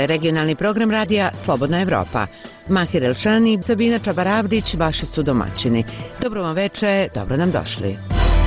je regionalni program radija Slobodna Evropa. Mahir Elšani i Sabina Čabaravdić vaši su domaćini. Dobro vam veče, dobro nam došli.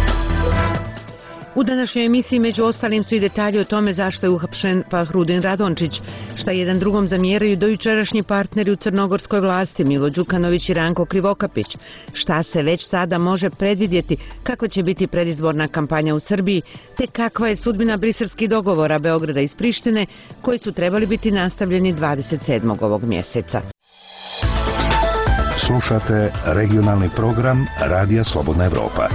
U današnjoj emisiji među ostalim su i detalji o tome zašto je uhapšen Fahrudin Radončić, šta jedan drugom zamjeraju dojučerašnji partneri u crnogorskoj vlasti Milo Đukanović i Ranko Krivokapić, šta se već sada može predvidjeti, kakva će biti predizborna kampanja u Srbiji, te kakva je sudbina briselskih dogovora Beograda iz Prištine, koji su trebali biti nastavljeni 27. ovog mjeseca. Slušate regionalni program Radija Slobodna Evropa.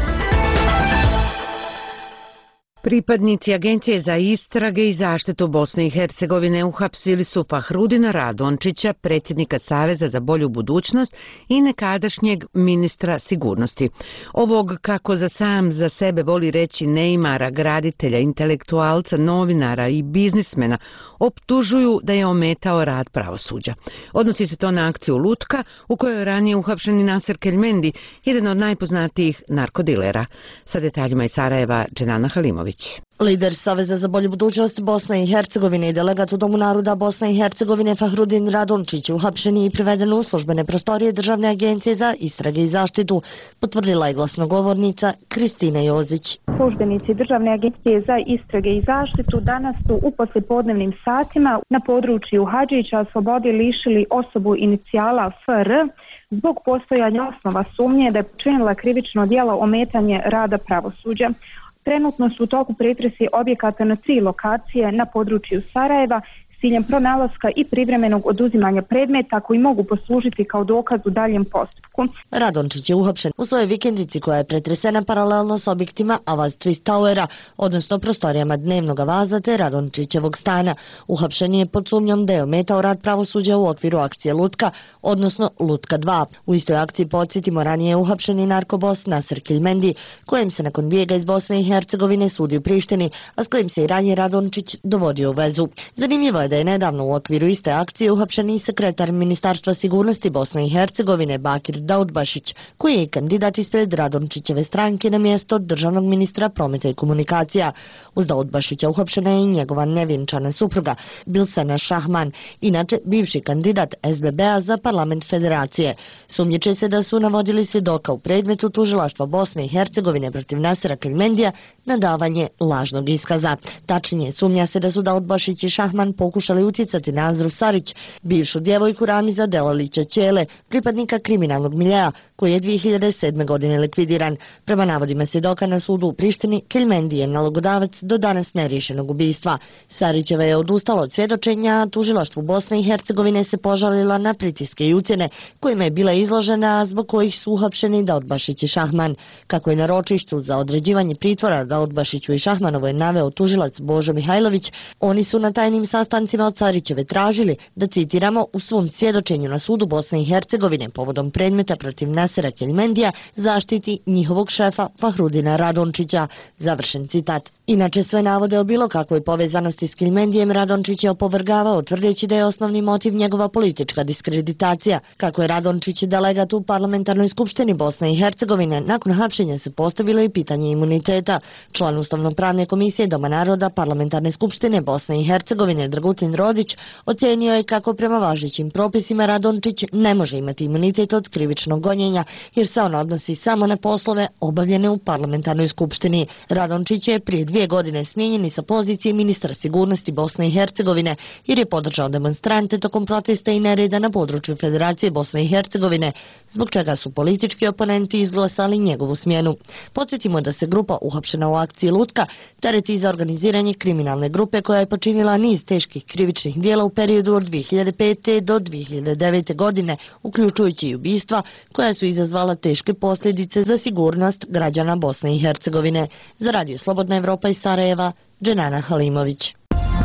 Pripadnici Agencije za istrage i zaštitu Bosne i Hercegovine uhapsili su Fahrudina Radončića, predsjednika Saveza za bolju budućnost i nekadašnjeg ministra sigurnosti. Ovog, kako za sebe voli reći, neimara, graditelja, intelektualca, novinara i biznismena, optužuju da je ometao rad pravosuđa. Odnosi se to na akciju Lutka, u kojoj je ranije uhapšeni Naser Keljmendi, jedan od najpoznatijih narkodilera. Sa detaljima iz Sarajeva, Dženana Halimović. Lider Saveza za bolju budućnost Bosne i Hercegovine i delegat u Domu naroda Bosne i Hercegovine Fahrudin Radončić uhapšen i priveden u službene prostorije Državne agencije za istrage i zaštitu, potvrdila je glasnogovornica Kristina Jozić. Službenici Državne agencije za istrage i zaštitu danas su u poslijepodnevnim satima na području Hadžića slobode lišili osobu inicijala FR zbog postojanja osnova sumnje da je počinila krivično djelo ometanje rada pravosuđa. Trenutno su u toku pretresi objekata na 3 lokacije na području Sarajeva s ciljem pronalaska i privremenog oduzimanja predmeta koji mogu poslužiti kao dokaz u daljem postupku. Radončić je uhapšen u svojoj vikendici koja je pretresena paralelno s objektima Avaz Twist Towera, odnosno prostorijama dnevnog vaza te Radončićevog stana. Uhapšen je pod sumnjom da je ometao rad pravosuđa u okviru akcije Lutka, odnosno Lutka 2. U istoj akciji, podsjetimo, ranije je uhapšen i narkobos Naser Keljmendi, kojem se nakon bijega iz Bosne i Hercegovine sudi u Prištini, a s kojim se i ranije Radončić dovodio u vezu. Zanimljivo je da je nedavno u okviru iste akcije uhapšen i sekretar Ministarstva sigurnosti Bosne i Hercegovine Bakir Daudbašić, koji je kandidat ispred Radončićeve stranke na mjesto državnog ministra prometa i komunikacija. Uz Daudbašića uhapšena je i njegova nevjenčana supruga Bilsana Šahman, inače bivši kandidat SBB-a za parlament federacije. Sumnjiče se da su navodili svjedoka u predmetu tužilaštva Bosne i Hercegovine protiv Nasera Keljmendija na davanje lažnog iskaza. Tačnije, sumnja se da su Daudbašić i Šahman pokušali utjecati na Azru Sarić, bivšu djevojku Ramiza Delalića Ćele, pripadnika kriminalnog miljea, koji je 2007. godine likvidiran. Prema navodima svjedoka na sudu u Prištini, Keljmendi je nalogodavac do danas neriješenog ubistva. Sarićeva je odustala od svjedočenja, a tužilaštvu Bosne i Hercegovine se požalila na pritiske i ucjene kojima je bila izložena, zbog kojih su uhapšeni Daudbašić i Šahman. Kako je na ročištu za određivanje pritvora Daudbašiću i Šahmanovoj naveo tužilac Božo Mihajlović, oni su na tajnim sastancima od Sarićeve tražili da, citiramo, u svom svjedočenju na sudu Bosne i Hercegovine povodom predmeta protiv Nasera Keljmendija zaštiti njihovog šefa Fahrudina Radončića. Završen citat. Inače, sve navode o bilo kakvoj povezanosti s Keljmendijem Radončić je opovrgavao, tvrdeći da je osnovni motiv njegova politička diskreditacija. Kako je Radončić delegat u parlamentarnoj skupštini Bosne i Hercegovine, nakon hapšenja se postavilo i pitanje imuniteta. Član Ustavno-pravne komisije Doma naroda parlamentarne skupštine Bosne i Hercegovine Dragutin Rodić ocijenio je kako prema važećim propisima Radončić ne može imati imunitet od krivičnog gonjenja, jer se on odnosi samo na poslove obavljene u parlamentarnoj skupštini. Radončić je prije 2 godine smijenjen sa pozicije ministra sigurnosti Bosne i Hercegovine, jer je podržao demonstrante tokom protesta i nereda na području Federacije Bosne i Hercegovine, zbog čega su politički oponenti izglasali njegovu smjenu. Podsjetimo da se grupa uhapšena u akciji Lutka tereti za organiziranje kriminalne grupe koja je počinila niz teških krivičnih djela u periodu od 2005. do 2009. godine, uključujući i ubistva koja su izazvala teške posljedice za sigurnost građana Bosne i Hercegovine. Za Radio Slobodna Evropa iz Sarajeva, Dženana Halimović.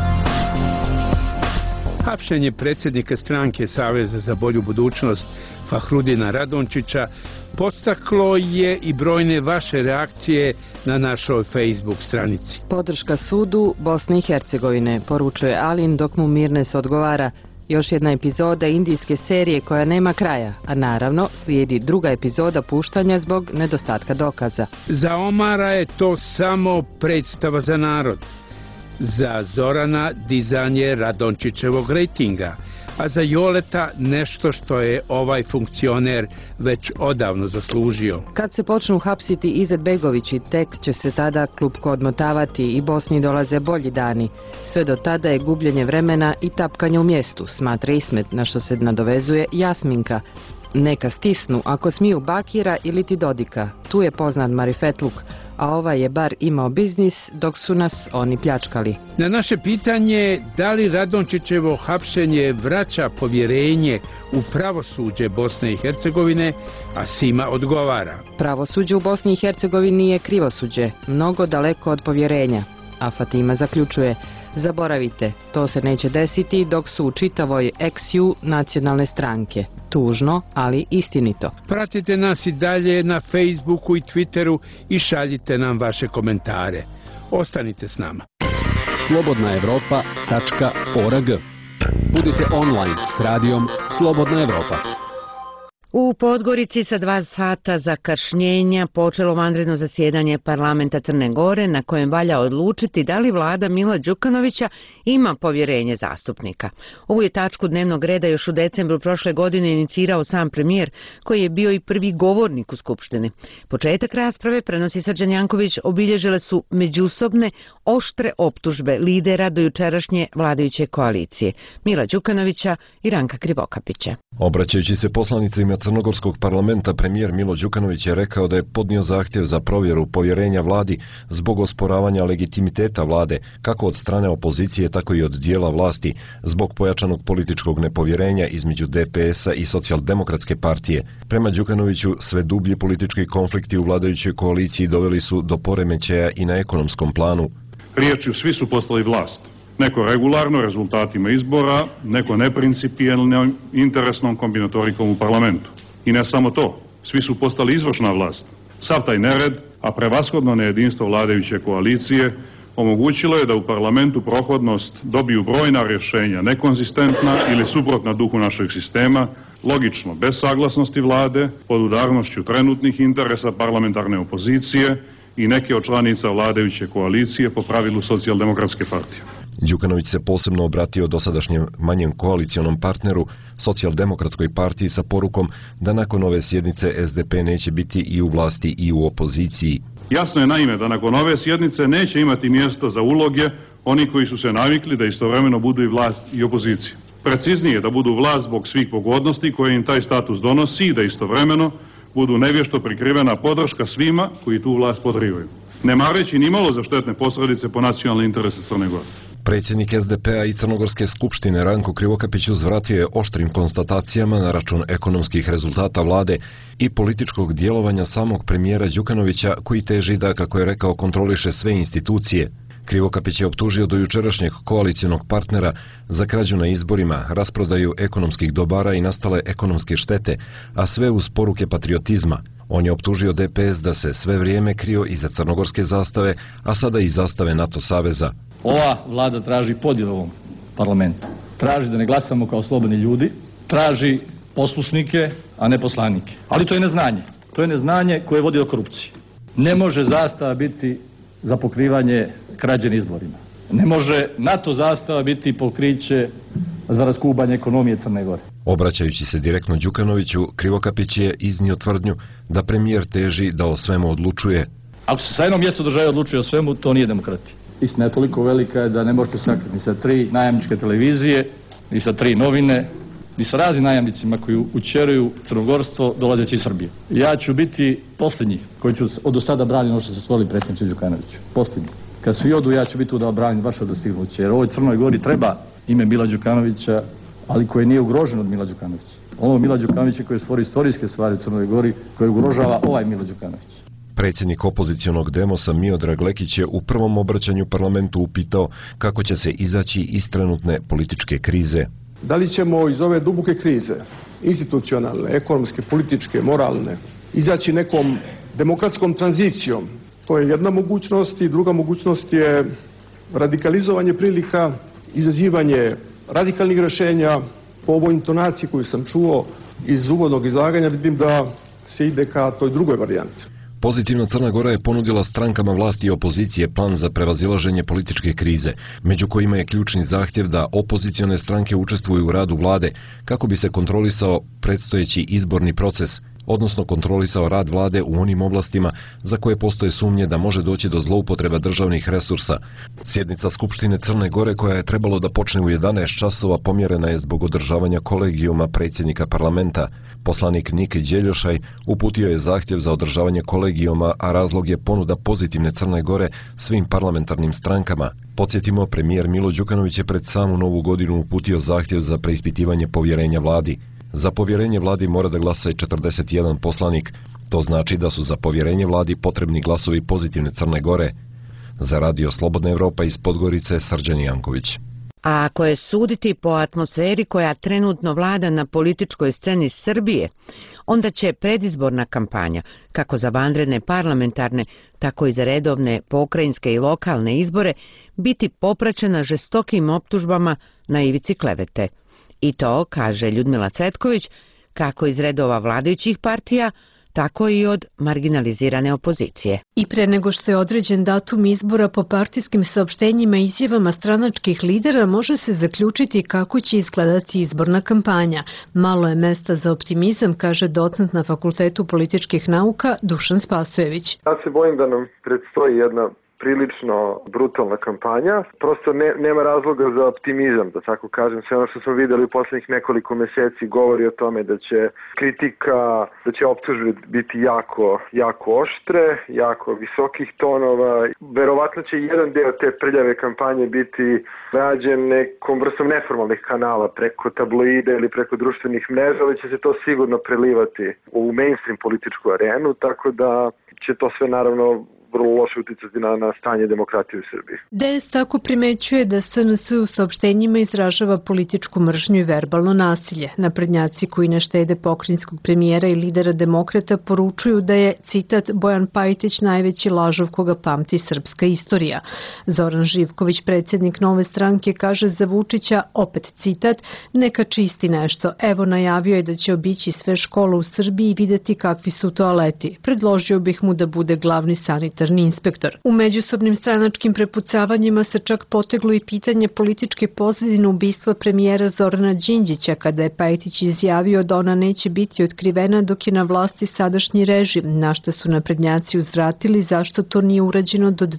Hapšenje predsjednika stranke Saveza za bolju budućnost Fahrudina Radončića podstaklo je i brojne vaše reakcije na našoj Facebook stranici. Podrška sudu Bosne i Hercegovine, poručuje Alin dok mu Mirnes odgovara. Još jedna epizoda indijske serije koja nema kraja, a naravno slijedi druga epizoda puštanja zbog nedostatka dokaza. Za Omara je to samo predstava za narod. za Zorana dizanje Radončićevog rejtinga, a za Joleta nešto što je ovaj funkcioner već odavno zaslužio. Kad se počnu hapsiti Izetbegovići, tek će se tada klupko odmotavati i Bosni dolaze bolji dani. Sve do tada je gubljenje vremena i tapkanje u mjestu, smatra Ismet, na što se nadovezuje Jasminka. Neka stisnu ako smiju Bakira ili ti Dodika, tu je poznat marifetluk, a ovaj je bar imao biznis dok su nas oni pljačkali. Na naše pitanje da li Radončićevo hapšenje vraća povjerenje u pravosuđe Bosne i Hercegovine, Asima odgovara. Pravosuđe u Bosni i Hercegovini je krivosuđe, mnogo daleko od povjerenja, a Fatima zaključuje: zaboravite, to se neće desiti dok su u čitavoj XU nacionalne stranke. Tužno, ali istinito. Pratite nas i dalje na Facebooku i Twitteru i šaljite nam vaše komentare. Ostanite s nama. slobodnaevropa.org. Budite online s radijom Slobodna Evropa. U Podgorici sa 2 sata zakašnjenja počelo vanredno zasjedanje parlamenta Crne Gore na kojem valja odlučiti da li vlada Mila Đukanovića ima povjerenje zastupnika. Ovu je tačku dnevnog reda još u decembru prošle godine inicirao sam premijer, koji je bio i prvi govornik u Skupštini. Početak rasprave, prenosi Srđan Janković, obilježile su međusobne oštre optužbe lidera do jučerašnje vladajuće koalicije, Mila Đukanovića i Ranka Krivokapića. Obraćajući se poslanicima Crnogorskog parlamenta, premijer Milo Đukanović je rekao da je podnio zahtjev za provjeru povjerenja vladi zbog osporavanja legitimiteta vlade, kako od strane opozicije, tako i od dijela vlasti, zbog pojačanog političkog nepovjerenja između DPS-a i Socijaldemokratske partije. Prema Đukanoviću, sve dublji politički konflikti u vladajućoj koaliciji doveli su do poremećaja i na ekonomskom planu. Riječju svi su postali vlast. Neko regularno rezultatima izbora, neko neprincipijelnom interesnom kombinatorikom u parlamentu. I ne samo to, svi su postali izvršna vlast. Sav taj nered, a prevashodno nejedinstvo vladajuće koalicije, omogućilo je da u parlamentu prohodnost dobiju brojna rješenja, nekonzistentna ili suprotna duhu našeg sistema, logično bez saglasnosti vlade, pod udarnošću trenutnih interesa parlamentarne opozicije i neke od članica vladajuće koalicije po pravilu Socijaldemokratske partije. Đukanović se posebno obratio dosadašnjem manjem koalicionom partneru, Socijaldemokratskoj partiji, sa porukom da nakon ove sjednice SDP neće biti i u vlasti i u opoziciji. Jasno je naime da nakon ove sjednice neće imati mjesta za uloge oni koji su se navikli da istovremeno budu i vlast i opozicija. Preciznije, da budu vlast zbog svih pogodnosti koje im taj status donosi i da istovremeno budu nevješto prikrivena podrška svima koji tu vlast podrivaju, ne mareći nimalo za štetne posljedice po nacionalne interese Crne Gore. Predsjednik SDP-a i Crnogorske skupštine Ranko Krivokapić uzvratio je oštrim konstatacijama na račun ekonomskih rezultata vlade i političkog djelovanja samog premijera Đukanovića, koji teži da, kako je rekao, kontroliše sve institucije. Krivokapić je optužio do jučerašnjeg koalicionog partnera za krađu na izborima, rasprodaju ekonomskih dobara i nastale ekonomske štete, a sve uz poruke patriotizma. On je optužio DPS da se sve vrijeme krio iza crnogorske zastave, a sada i zastave NATO saveza. Ova vlada traži podjelu ovom parlamentu. Traži da ne glasamo kao slobodni ljudi, traži poslušnike, a ne poslanike. Ali to je neznanje. To je neznanje koje vodi do korupcije. Ne može zastava biti za pokrivanje krađe na izborima. Ne može NATO zastava biti pokriće za raskubanje ekonomije Crne Gore. Obraćajući se direktno Đukanoviću, Krivokapić je iznio tvrdnju da premijer teži da o svemu odlučuje. Ako se sa jednom mjestu države odlučuje o svemu, to nije demokratija. Istina je toliko velika da ne možete sakriti ni sa 3 najamničke televizije, ni sa 3 novine, ni sa raznim najamnicima koji učeruju crnogorstvo dolazeći iz Srbije. Ja ću biti posljednji koji ću od sada braniti ono što se stvorili predsjedniče Đukanoviću. Posljednji. Kad svi odu, ja ću biti tu da branim vaše dostignuće. Jer ovoj Crnoj Gori treba ime Mila Đukanovića, ali koje nije ugroženo od Mila Đukanovića. Ono Mila Đukanovića koji stvori istorijske stvari u Crnoj Gori, koje ugrožava ovaj Milo Đukanović. Predsjednik opozicionog Demosa Miodrag Lekić je u prvom obraćanju parlamentu upitao kako će se izaći iz trenutne političke krize. Da li ćemo iz ove duboke krize, institucionalne, ekonomske, političke, moralne, izaći nekom demokratskom tranzicijom? To je jedna mogućnost i druga mogućnost je radikalizovanje prilika, izazivanje radikalnih rješenja. Po ovoj intonaciji koju sam čuo iz uvodnog izlaganja vidim da se ide ka toj drugoj varijanti. Pozitivna Crna Gora je ponudila strankama vlasti i opozicije plan za prevazilaženje političke krize, među kojima je ključni zahtjev da opozicione stranke učestvuju u radu vlade kako bi se kontrolisao predstojeći izborni proces, odnosno kontrolisao rad vlade u onim oblastima za koje postoje sumnje da može doći do zloupotreba državnih resursa. Sjednica Skupštine Crne Gore, koja je trebalo da počne u 11 časova, pomjerena je zbog održavanja kolegijuma predsjednika parlamenta. Poslanik Niki Đeljošaj uputio je zahtjev za održavanje kolegijuma, a razlog je ponuda Pozitivne Crne Gore svim parlamentarnim strankama. Podsjetimo, premijer Milo Đukanović je pred samu novu godinu uputio zahtjev za preispitivanje povjerenja vladi. Za povjerenje vladi mora da glasa i 41 poslanik. To znači da su za povjerenje vladi potrebni glasovi Pozitivne Crne Gore. Za Radio Slobodna Evropa iz Podgorice, Srđan Janković. A ako je suditi po atmosferi koja trenutno vlada na političkoj sceni Srbije, onda će predizborna kampanja, kako za vanredne parlamentarne, tako i za redovne pokrajinske i lokalne izbore, biti popraćena žestokim optužbama na ivici klevete. I to, kaže Ljudmila Cvetković, kako iz redova vladajućih partija, tako i od marginalizirane opozicije. I pre nego što je određen datum izbora, po partijskim saopštenjima i izjavama stranačkih lidera može se zaključiti kako će izgledati izborna kampanja. Malo je mesta za optimizam, kaže docent na Fakultetu političkih nauka Dušan Spasojević. Ja se bojim da nam predstoji jedna prilično brutalna kampanja. Prosto nema razloga za optimizam, da tako kažem. Sve ono što smo videli u poslednjih nekoliko meseci govori o tome da će kritika, da će optužbe biti jako oštre, jako visokih tonova. Verovatno će jedan deo te prljave kampanje biti rađen nekom vrstom neformalnih kanala preko tabloide ili preko društvenih mreža, ali će se to sigurno prelivati u mainstream političku arenu, tako da će to sve naravno vrlo loše uticati na stanje demokratije u Srbiji. DS tako primećuje da SNS u saopštenjima izražava političku mržnju i verbalno nasilje. Naprednjaci koji ne štede pokrajinskog premijera i lidera demokrata poručuju da je, citat, Bojan Pajtić najveći lažov koga pamti srpska istorija. Zoran Živković, predsjednik Nove stranke, kaže za Vučića, opet citat, neka čisti nešto. Evo, najavio je da će obići sve škole u Srbiji i videti kakvi su toaleti. Predložio bih mu da bude glavni sanitarni inspektor. U međusobnim stranačkim prepucavanjima se čak poteglo i pitanje političke pozadine ubistva premijera Zorana Đinđića, kada je Pajtić izjavio da ona neće biti otkrivena dok je na vlasti sadašnji režim, na što su naprednjaci uzvratili zašto to nije urađeno do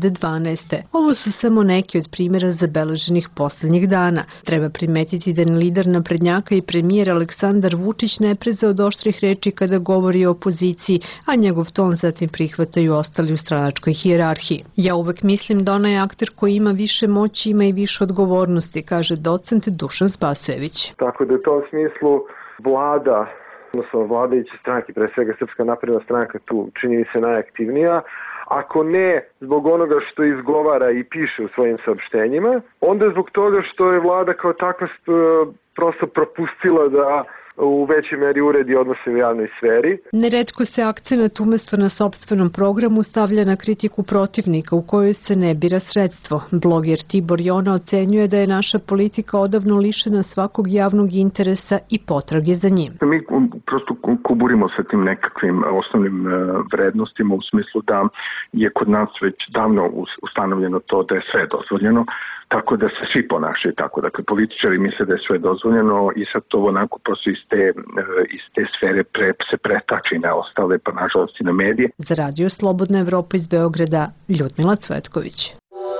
2012. Ovo su samo neki od primjera zabeleženih poslednjih dana. Treba primetiti da lider naprednjaka i premijer Aleksandar Vučić ne preza od oštrih reči kada govori o opoziciji, a njegov ton zatim prihvataju ostali u stranačkoj hijerarhiji. Ja uvek mislim da onaj akter koji ima više moći ima i više odgovornosti, kaže docent Dušan Spasojević. Tako da u tom smislu vlada, odnosno vladajuće stranke, pre svega Srpska napredna stranka tu čini se najaktivnija, ako ne zbog onoga što izgovara i piše u svojim saopštenjima, onda zbog toga što je vlada kao takva prosto propustila da u većoj meri uredi odnose u javnoj sferi. Neretko se akcenat umesto na sopstvenom programu stavlja na kritiku protivnika u kojoj se ne bira sredstvo. Bloger Tibor Jona ocenjuje da je naša politika odavno lišena svakog javnog interesa i potrage za njim. Mi prosto kuburimo sa tim nekakvim osnovnim vrednostima u smislu da je kod nas već davno ustanovljeno to da je sve dozvoljeno, tako da se svi ponašaju tako. Dakle, političari misle da je sve dozvoljeno i sad to onako prosto iz te sfere se pretači na ostale, pa nažalost i na medije. Za Radio Slobodna Evropa iz Beograda, Ljudmila Cvetković.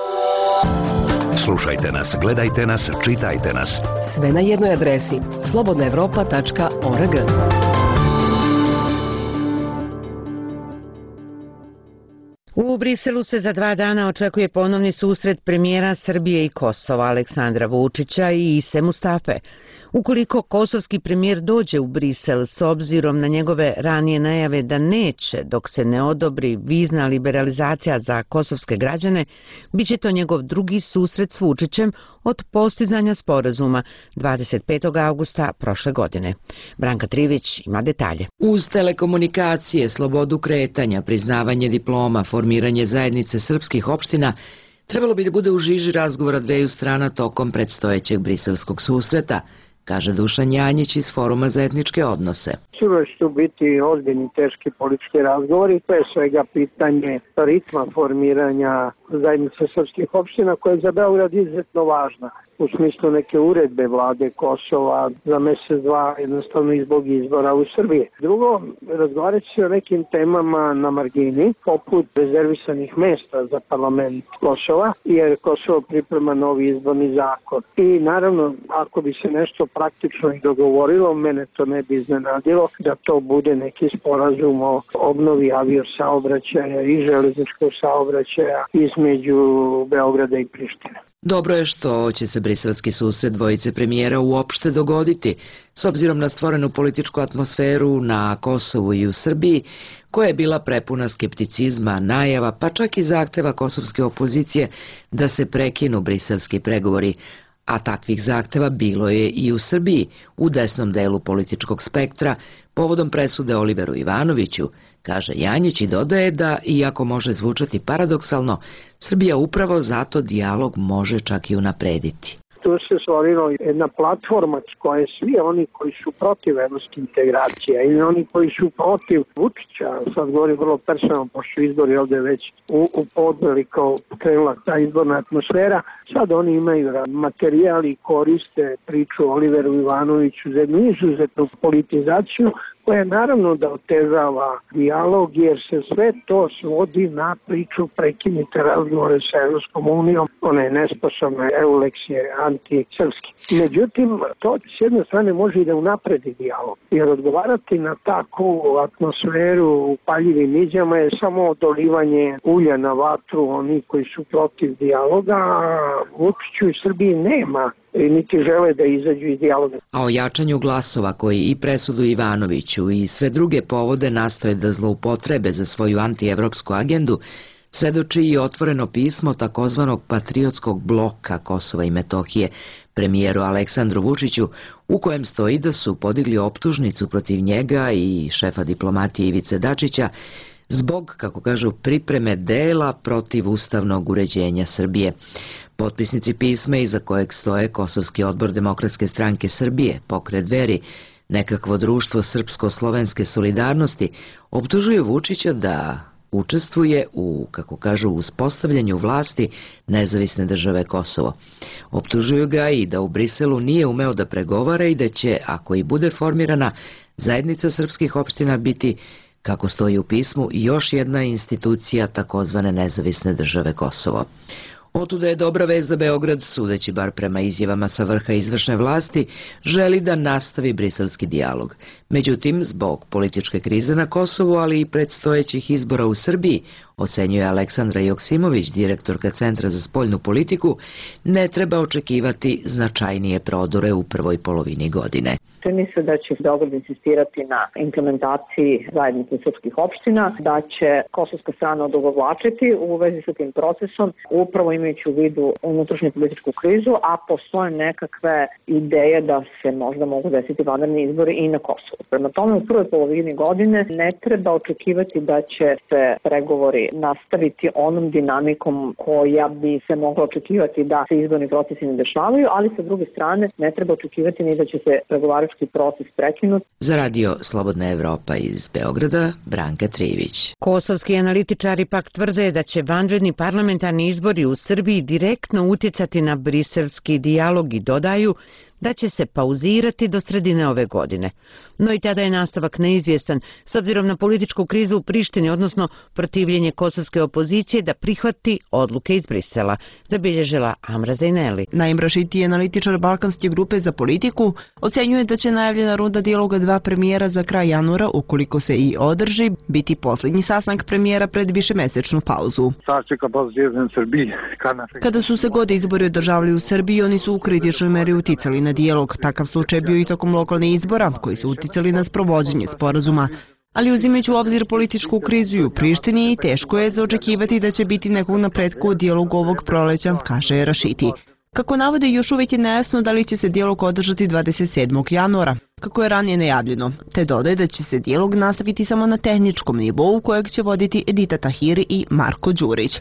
Slušajte nas, gledajte nas, čitajte nas. Sve na jednoj adresi slobodnaevropa.org. U Briselu se za 2 dana očekuje ponovni susret premijera Srbije i Kosova Aleksandra Vučića i Ise Mustafe. Ukoliko kosovski premijer dođe u Brisel s obzirom na njegove ranije najave da neće dok se ne odobri vizna liberalizacija za kosovske građane, bit će to njegov drugi susret s Vučićem od postizanja sporazuma 25. augusta prošle godine. Branka Trivić ima detalje. Uz telekomunikacije, slobodu kretanja, priznavanje diploma, formiranje zajednice srpskih opština, trebalo bi da bude u žiži razgovora dveju strana tokom predstojećeg briselskog susreta. kaže Dušan Janjić iz Foruma za etničke odnose. Sigurno će tu biti ozbiljni teški politički razgovori, to je svega pitanje ritma formiranja zajednice srpskih opština koja je za Beograd izuzetno važna. U smislu neke uredbe vlade Kosova za mesec, dva, jednostavno i zbog izbora u Srbiji. Drugo, razgovarat će o nekim temama na margini, poput rezervisanih mesta za parlament Kosova, jer Kosovo priprema novi izborni zakon. I naravno, ako bi se nešto praktično i dogovorilo, mene to ne bi iznenadilo da to bude neki sporazum o obnovi aviosaobraćaja i železničkog saobraćaja između Beograda i Prištine. Dobro je što će se briselski susret dvojice premijera uopšte dogoditi, s obzirom na stvorenu političku atmosferu na Kosovu i u Srbiji, koja je bila prepuna skepticizma, najava, pa čak i zahteva kosovske opozicije da se prekinu briselski pregovori, a takvih zahteva bilo je i u Srbiji, u desnom delu političkog spektra, povodom presude Oliveru Ivanoviću, kaže Janjić i dodaje da, iako može zvučati paradoksalno, Srbija upravo zato dijalog može čak i unaprediti. Tu se stvorila jedna platforma koje svi oni koji su protiv evropskih integracija ili oni koji su protiv Vučića, sad govorim vrlo personalno, pošto izbori ovde već u podneli kao krenula ta izborna atmosfera, sad oni imaju materijal i koriste priču o Oliveru Ivanoviću za jednu izuzetnu politizaciju koja naravno da otežava dijalog jer se sve to svodi na priču prekinite razgovore sa Evropskom unijom, ona je nesposobna, Euleks je antisrpski. Međutim, to s jedne strane može i da unapredi dijalog, jer odgovarati na takvu atmosferu u paljivim izjavama je samo dolivanje ulja na vatru onih koji su protiv dijaloga, a Vučiću i Srbiji nema niti žele da izađu iz dijaloga. A o jačanju glasova koji i presudu Ivanoviću i sve druge povode nastoje da zloupotrebe za svoju antievropsku agendu, svedoči i otvoreno pismo takozvanog patriotskog bloka Kosova i Metohije premijeru Aleksandru Vučiću, u kojem stoji da su podigli optužnicu protiv njega i šefa diplomatije Ivice Dačića zbog, kako kažu, pripreme dela protiv ustavnog uređenja Srbije. Potpisnici pisma iza kojeg stoje Kosovski odbor Demokratske stranke Srbije, Pokret Dveri, nekakvo društvo srpsko-slovenske solidarnosti, optužuju Vučića da učestvuje u, kako kažu, uspostavljanju vlasti nezavisne države Kosovo. Optužuju ga i da u Briselu nije umeo da pregovara i da će, ako i bude formirana, zajednica srpskih opština biti, kako stoji u pismu, još jedna institucija takozvane nezavisne države Kosovo. Otuda je dobra vez da Beograd, sudeći bar prema izjavama sa vrha izvršne vlasti, želi da nastavi briselski dijalog. Međutim, zbog političke krize na Kosovu, ali i predstojećih izbora u Srbiji, ocenjuje Aleksandra Joksimović, direktorka Centra za spoljnu politiku, ne treba očekivati značajnije prodore u prvoj polovini godine. Čini se da će Beograd insistirati na implementaciji zajednice srpskih opština, da će kosovska strana odugovlačiti u vezi sa tim procesom, upravo imajući u vidu unutrašnju političku krizu, a postoje nekakve ideje da se možda mogu desiti vanredni izbori i na Kosovu. Prema tome, u prvoj polovini godine ne treba očekivati da će se pregovori nastaviti onom dinamikom koja bi se mogla očekivati da se izborni procesi ne dešavaju, ali sa druge strane ne treba očekivati ni da će se pregovarački proces prekinut. Za radio Slobodna Evropa iz Beograda, Branka Trivić. Kosovski analitičari pak tvrde da će vanredni parlamentarni izbori u Srbiji direktno utjecati na briselski dijalog i dodaju da će se pauzirati do sredine ove godine. No i tada je nastavak neizvjestan, s obzirom na političku krizu u Prištini, odnosno protivljenje kosovske opozicije da prihvati odluke iz Brisela, zabilježila Amra Zajneli. Naim Rašiti, analitičar Balkanske grupe za politiku, ocenjuje da će najavljena runda dijaloga dva premijera za kraj januara, ukoliko se i održi, biti posljednji sastanak premijera pred višemesečnu pauzu. Kada su se god izbori održavali u Srbiji, oni su u kritičnoj meri uticali na dijalog. Takav slučaj bio i tokom lokalnih izbora, koji su uticali na sprovođenje sporazuma. Ali uzimajući u obzir političku krizu u Prištini, teško je zaočekivati da će biti nekog napretka u dijalogu ovog proleća, kaže Rašiti. Kako navode, još uvijek je nejasno da li će se dijalog održati 27. januara. kako je ranije najavljeno, te dodaje da će se dijalog nastaviti samo na tehničkom nivou kojeg će voditi Edita Tahiri i Marko Đurić.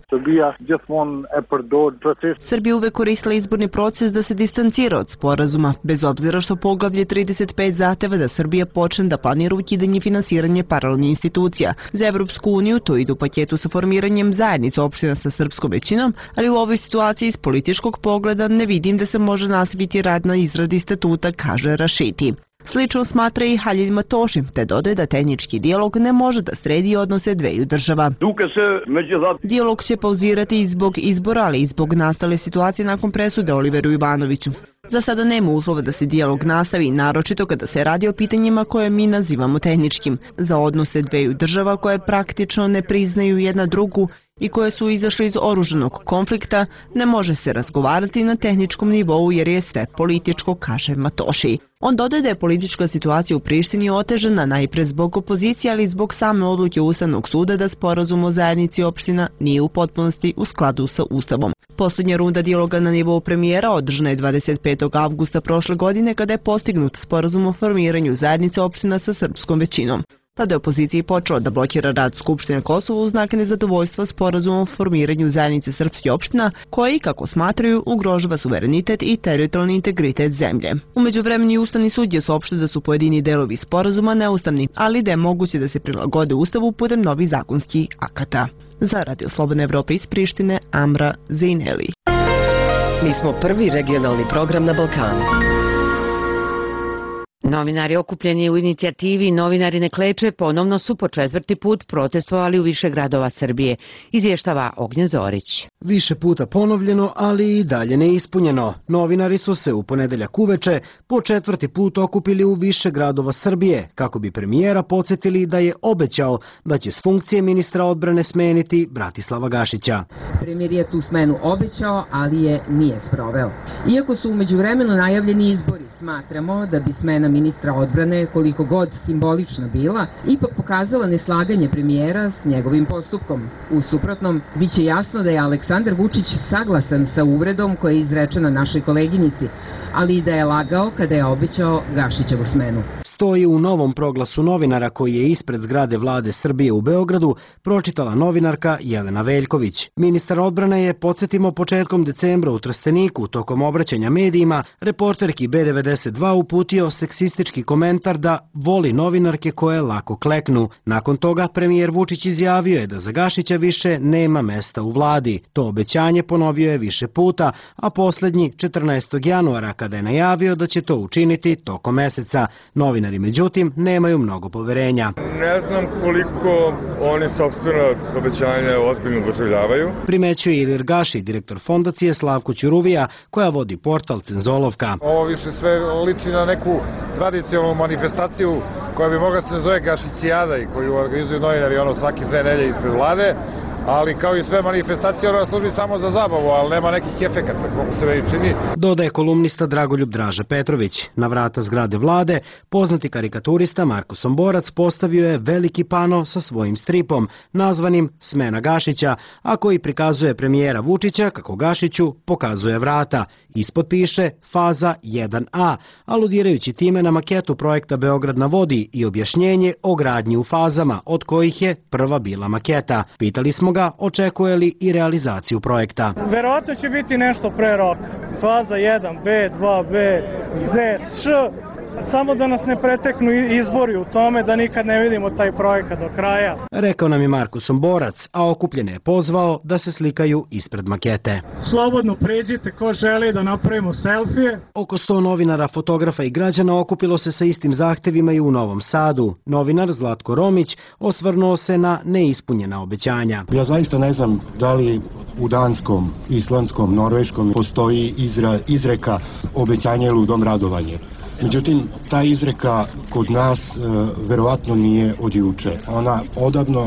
Srbija uvek koristila izborni proces da se distancira od sporazuma, bez obzira što poglavlje 35 zahteva da Srbija počne da planira ukidanje finansiranje paralelnih institucija. Za Evropsku uniju to ide u paketu sa formiranjem zajednice opština sa srpskom većinom, ali u ovoj situaciji iz političkog pogleda ne vidim da se može nastaviti rad na izradi statuta, kaže Rašiti. Slično smatra i Halil Matoši, te dodaje da tehnički dijalog ne može da sredi odnose dveju država. Dijalog će pauzirati i zbog izbora, ali i zbog nastale situacije nakon presude Oliveru Ivanoviću. Za sada nema uslova da se dijalog nastavi, naročito kada se radi o pitanjima koje mi nazivamo tehničkim. Za odnose dveju država koje praktično ne priznaju jedna drugu i koje su izašle iz oružanog konflikta, ne može se razgovarati na tehničkom nivou jer je sve političko, kaže Matoši. On dodaje da je politička situacija u Prištini otežana najpre zbog opozicije, ali i zbog same odluke Ustavnog suda da sporazum o zajednici opština nije u potpunosti u skladu sa Ustavom. Poslednja runda dijaloga na nivou premijera održana je 25. avgusta prošle godine kada je postignut sporazum o formiranju zajednice opština sa srpskom većinom. Tada je opoziciji počela da blokira rad Skupštine Kosova u znak nezadovoljstva sporazumom o formiranju zajednice srpskih opština, koji, kako smatraju, ugrožava suverenitet i teritorijalni integritet zemlje. U međuvremenu Ustavni sud je saopštio da su pojedini delovi sporazuma neustavni, ali da je moguće da se prilagode Ustavu putem novih zakonskih akata. Za Radio Slobodne Evrope iz Prištine, Amra Zeineli. Mi smo prvi regionalni program na Balkanu. Novinari okupljeni u inicijativi Novinari ne kleče ponovno su po 4. put protestovali u više gradova Srbije, izvještava Ognjen Zorić. Više puta ponovljeno, ali i dalje neispunjeno. Novinari su se u ponedeljak uveče po 4. put okupili u više gradova Srbije, kako bi premijera podsjetili da je obećao da će s funkcije ministra odbrane smeniti Bratislava Gašića. Premijer je tu smenu obećao, ali je nije sproveo. Iako su u međuvremenu najavljeni izbori, smatramo da bi smena ministra odbrane, koliko god simbolično bila, ipak pokazala neslaganje premijera s njegovim postupkom. U suprotnom, biće jasno da je Aleksandar Vučić saglasan sa uvredom koja je izrečena našoj koleginici, ali i da je lagao kada je obećao Gašićevu smenu. Stoji u novom proglasu novinara koji je ispred zgrade vlade Srbije u Beogradu pročitala novinarka Jelena Veljković. Ministar odbrane je, podsjetimo, početkom decembra u Trsteniku tokom obraćanja medijima reporterki B92 uputio seksistički komentar da voli novinarke koje lako kleknu. Nakon toga premijer Vučić izjavio je da za Gašića više nema mesta u vladi. To obećanje ponovio je više puta, a poslednji 14. januara kada je najavio da će to učiniti tokom meseca. Novinari, međutim, nemaju mnogo poverenja. Ne znam koliko oni sopstveno obećanje ozbiljno doživljavaju. Primećuje Ilir Gaši, direktor fondacije Slavko Ćuruvija, koja vodi portal Cenzolovka. Ovo više sve liči na neku tradicionalnu manifestaciju koja bi mogla se zove Gašićijada i koju organizuju novinari svake 2 nedelje ispred vlade. Ali kao i sve manifestacije ona služi samo za zabavu, ali nema nekih efekata, kako se već čini. Dodaje kolumnista Dragoljub Draža Petrović. Na vrata zgrade vlade, poznati karikaturista Marko Somborac postavio je veliki pano sa svojim stripom, nazvanim Smena Gašića, a koji prikazuje premijera Vučića kako Gašiću pokazuje vrata. Ispod piše faza 1A, aludirajući time na maketu projekta Beograd na vodi i objašnjenje o gradnji u fazama, od kojih je prva bila maketa. Pitali smo ga očekuje li i realizaciju projekta. Verovatno će biti nešto pre roka. Faza 1B, 2B, Z, Š, samo da nas ne preteknu izbori u tome da nikad ne vidimo taj projekat do kraja. Rekao nam je Marko Somborac, a okupljene je pozvao da se slikaju ispred makete. Slobodno pređite ko želi da napravimo selfije. Oko 100 novinara, fotografa i građana okupilo se sa istim zahtevima i u Novom Sadu. Novinar Zlatko Romić osvrnuo se na neispunjena obećanja. Ja zaista ne znam da li u danskom, islandskom, norveškom postoji izreka obećanje ludom radovanje. Međutim, ta izreka kod nas verovatno nije od juče. Ona odavno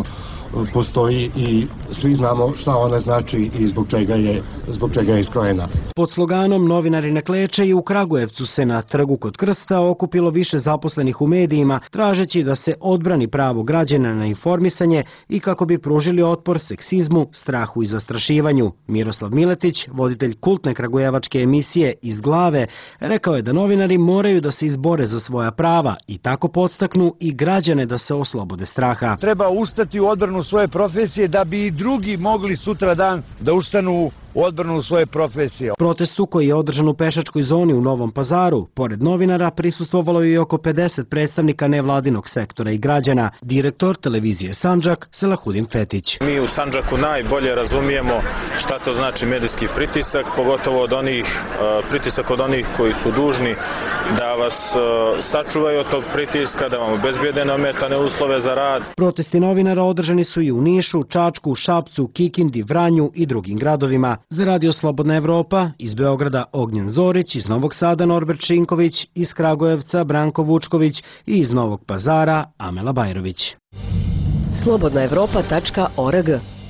postoji i svi znamo šta ona znači i zbog čega je iskrojena. Pod sloganom Novinari ne kleče i u Kragujevcu se na Trgu kod Krsta okupilo više zaposlenih u medijima, tražeći da se odbrani pravo građana na informisanje i kako bi pružili otpor seksizmu, strahu i zastrašivanju. Miroslav Miletić, voditelj kultne kragujevačke emisije Iz glave, rekao je da novinari moraju da se izbore za svoja prava i tako podstaknu i građane da se oslobode straha. Treba ustati u odbranu svoje profesije da bi i drugi mogli sutra dan da ustanu u odbranu svoje profesije. Protestu koji je održan u pešačkoj zoni u Novom Pazaru, pored novinara, prisustvovalo je i oko 50 predstavnika nevladinog sektora i građana. Direktor televizije Sandžak, Selahudin Fetić. Mi u Sandžaku najbolje razumijemo šta to znači medijski pritisak, pogotovo pritisak od onih koji su dužni da vas sačuvaju od tog pritiska, da vam obezbijede neometane uslove za rad. Protesti novinara održani su i u Nišu, Čačku, Šapcu, Kikindi, Vranju i drugim gradovima. Za Radio Slobodna Evropa, iz Beograda Ognjen Zorić, iz Novog Sada Norbert Šinković, iz Kragujevca Branko Vučković i iz Novog Pazara Amela Bajrović. slobodnaevropa.org.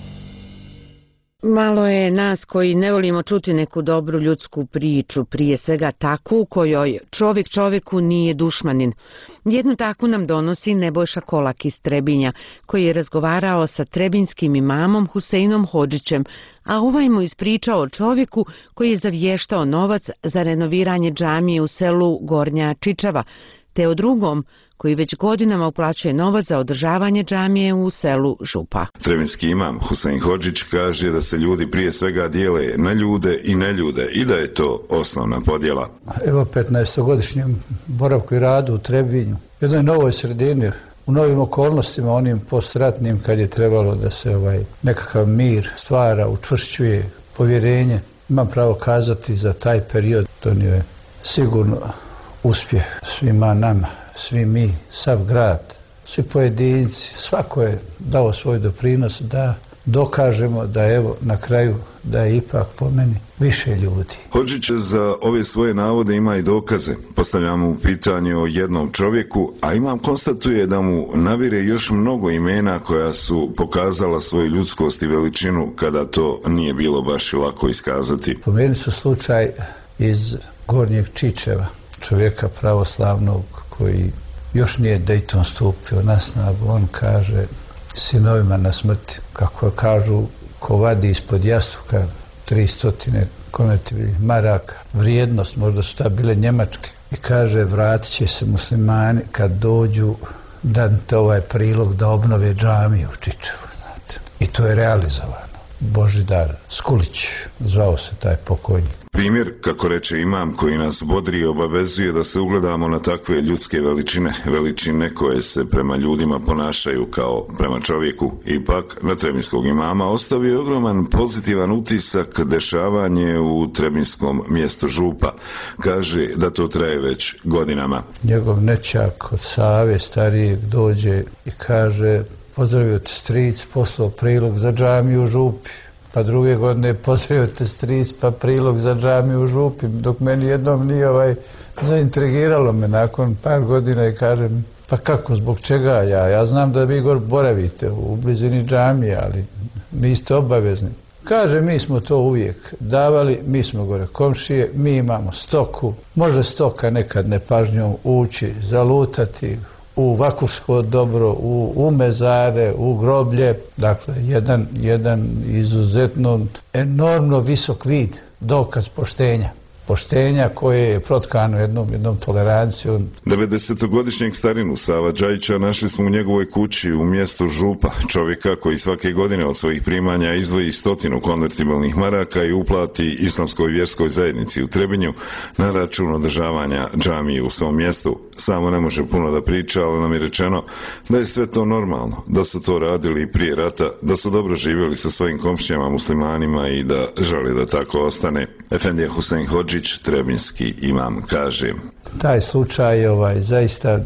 Malo je nas koji ne volimo čuti neku dobru ljudsku priču, prije svega takvu u kojoj čovjek čovjeku nije dušmanin. Jednu takvu nam donosi Nebojša Kolak iz Trebinja, koji je razgovarao sa trebinjskim imamom Huseinom Hodžićem, a ovaj mu ispričao o čovjeku koji je zavještao novac za renoviranje džamije u selu Gornja Čičava, te o drugom koji već godinama uplaćuje novac za održavanje džamije u selu Župa. Trebinjski imam Husein Hodžić kaže da se ljudi prije svega dijele na ljude i neljude i da je to osnovna podjela. Evo 15-godišnjem boravku i radu u Trebinju, jednoj novoj sredini, u novim okolnostima, onim postratnim kad je trebalo da se nekakav mir stvara, učvršćuje povjerenje. Imam pravo kazati za taj period, to nije sigurno uspjeh svima nama. Svi mi, sav grad, svi pojedinci, svako je dao svoj doprinos da dokažemo da evo na kraju da je ipak po meni više ljudi. Hodžić za ove svoje navode ima i dokaze. Postavljam mu pitanje o jednom čovjeku, a imam konstatuje da mu navire još mnogo imena koja su pokazala svoju ljudskost i veličinu kada to nije bilo baš i lako iskazati. Po meni su slučaj iz Gornjeg Čičeva, čovjeka pravoslavnog koji još nije Dayton stupio na snagu. On kaže sinovima na smrti, kako kažu, ko vadi ispod jastuka 300 konvertibilnih maraka, vrijednost, možda su ta bile njemačke, i kaže vratit će se muslimani kad dođu dante ovaj prilog da obnove džamiju u Čičevu, znate. I to je realizovano. Božidar Skulić, zvao se taj pokojnik. Primjer, kako reče imam, koji nas bodri i obavezuje da se ugledamo na takve ljudske veličine koje se prema ljudima ponašaju kao prema čovjeku. Ipak, na trebinjskog imama ostavio je ogroman pozitivan utisak dešavanje u trebinjskom mjestu Župa. Kaže da to traje već godinama. Njegov nećak od Save starijeg dođe i kaže: pozdravio te stric, poslao prilog za džamiju u Župi. Pa druge godine pozdravio te stric, pa prilog za džamiju u Župi. Dok meni jednom nije zaintrigiralo me nakon par godina i kažem: pa kako, zbog čega? Ja znam da vi gore boravite u blizini džamije, ali niste obavezni. Kaže, mi smo to uvijek davali, mi smo gore komšije, mi imamo stoku. Može stoka nekad nepažnjom ući, zalutati u vakufsko dobro, u mezare, u groblje. Dakle, jedan izuzetno enormno visok vid, dokaz poštenja koje je protkano jednom tolerancijom. 90-godišnjeg starinu Sava Đajića našli smo u njegovoj kući u mjestu Župa, čovjeka koji svake godine od svojih primanja izdvoji 100 konvertibilnih maraka i uplati islamskoj vjerskoj zajednici u Trebinju na račun održavanja džamije u svom mjestu. Samo ne može puno da priča, ali nam je rečeno da je sve to normalno, da su to radili i prije rata, da su dobro živjeli sa svojim komšijama muslimanima i da žele da tako ostane. Efendija Husein Hodžić, trebinjski imam, kaže: taj slučaj zaista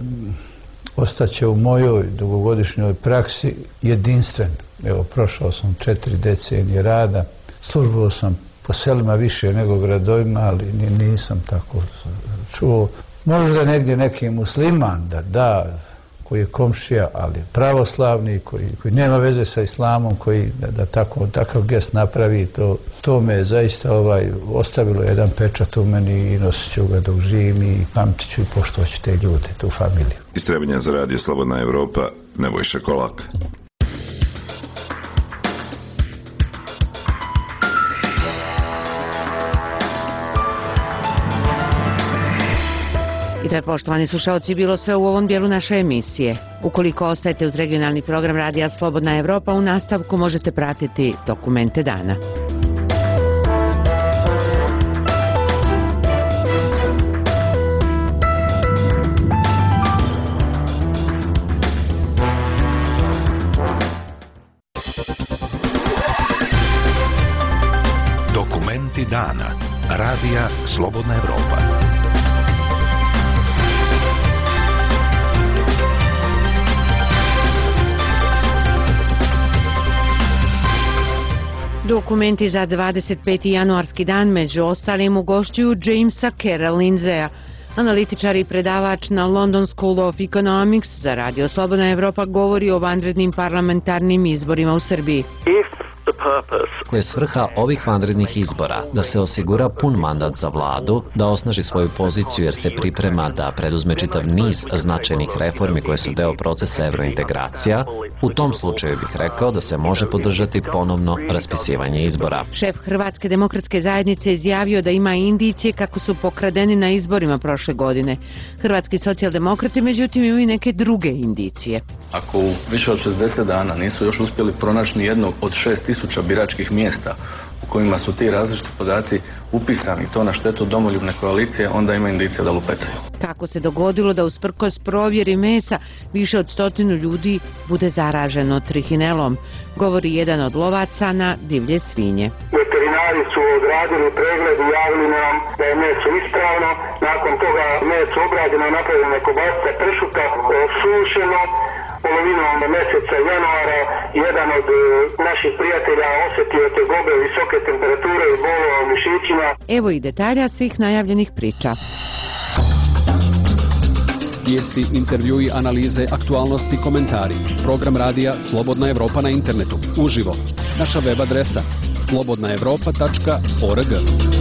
ostaće u mojoj dugogodišnjoj praksi jedinstven. Evo, prošao sam 4 decenije rada, službovao sam po selima više nego gradovima, ali nisam tako čuo. Možda negdje neki musliman da koji je komšija, ali pravoslavni, koji nema veze sa islamom, koji da takav gest napravi, to me je zaista ostavilo jedan pečat u meni i nosit ću ga dok živim i pamtit ću i poštovat ću te ljude, tu familiju. Iz Trebinja za Radio Slobodna Evropa, Nebojša Kolak. I to je, poštovani slušalci, bilo sve u ovom dijelu naše emisije. Ukoliko ostajete uz regionalni program Radija Slobodna Evropa, u nastavku možete pratiti dokumente dana. Dokumenti dana. Radija Slobodna Evropa. Dokumenti za 25. januarski dan među ostalim ugošćuju Jamesa Carroll Lindsaya, analitičar i predavač na London School of Economics. Za Radio Slobodna Evropa govori o vanrednim parlamentarnim izborima u Srbiji. Koja je svrha ovih vanrednih izbora? Da se osigura pun mandat za vladu, da osnaži svoju poziciju jer se priprema da preduzme čitav niz značajnih reformi koje su deo procesa evrointegracija. U tom slučaju bih rekao da se može podržati ponovno raspisivanje izbora. Šef Hrvatske demokratske zajednice izjavio da ima indicije kako su pokradeni na izborima prošle godine. Hrvatski socijaldemokrati međutim imaju i neke druge indicije. Ako u više od 60 dana nisu još uspjeli pronaći ni jednog od 6000 biračkih mjesta u kojima su ti različiti podaci upisani, to na štetu domoljubne koalicije, onda ima indicija da lupetaju. Kako se dogodilo da usprkos provjeri mesa više od 100 ljudi bude zaraženo trihinelom, govori jedan od lovaca na divlje svinje. Veterinari su odradili pregled i javili nam da je meso ispravno, nakon toga meso obrađeno, napravljeno kobasica pršuta, sušeno. Polovinom mjeseca januara jedan od naših prijatelja osjetio tegobe, visoke temperature i bolova u mišićima. Evo i detalja svih najavljenih priča. Vijesti, intervjui, analize, aktualnosti, komentari. Program radija Slobodna Evropa na internetu. Uživo. Naša web adresa slobodnaevropa.org.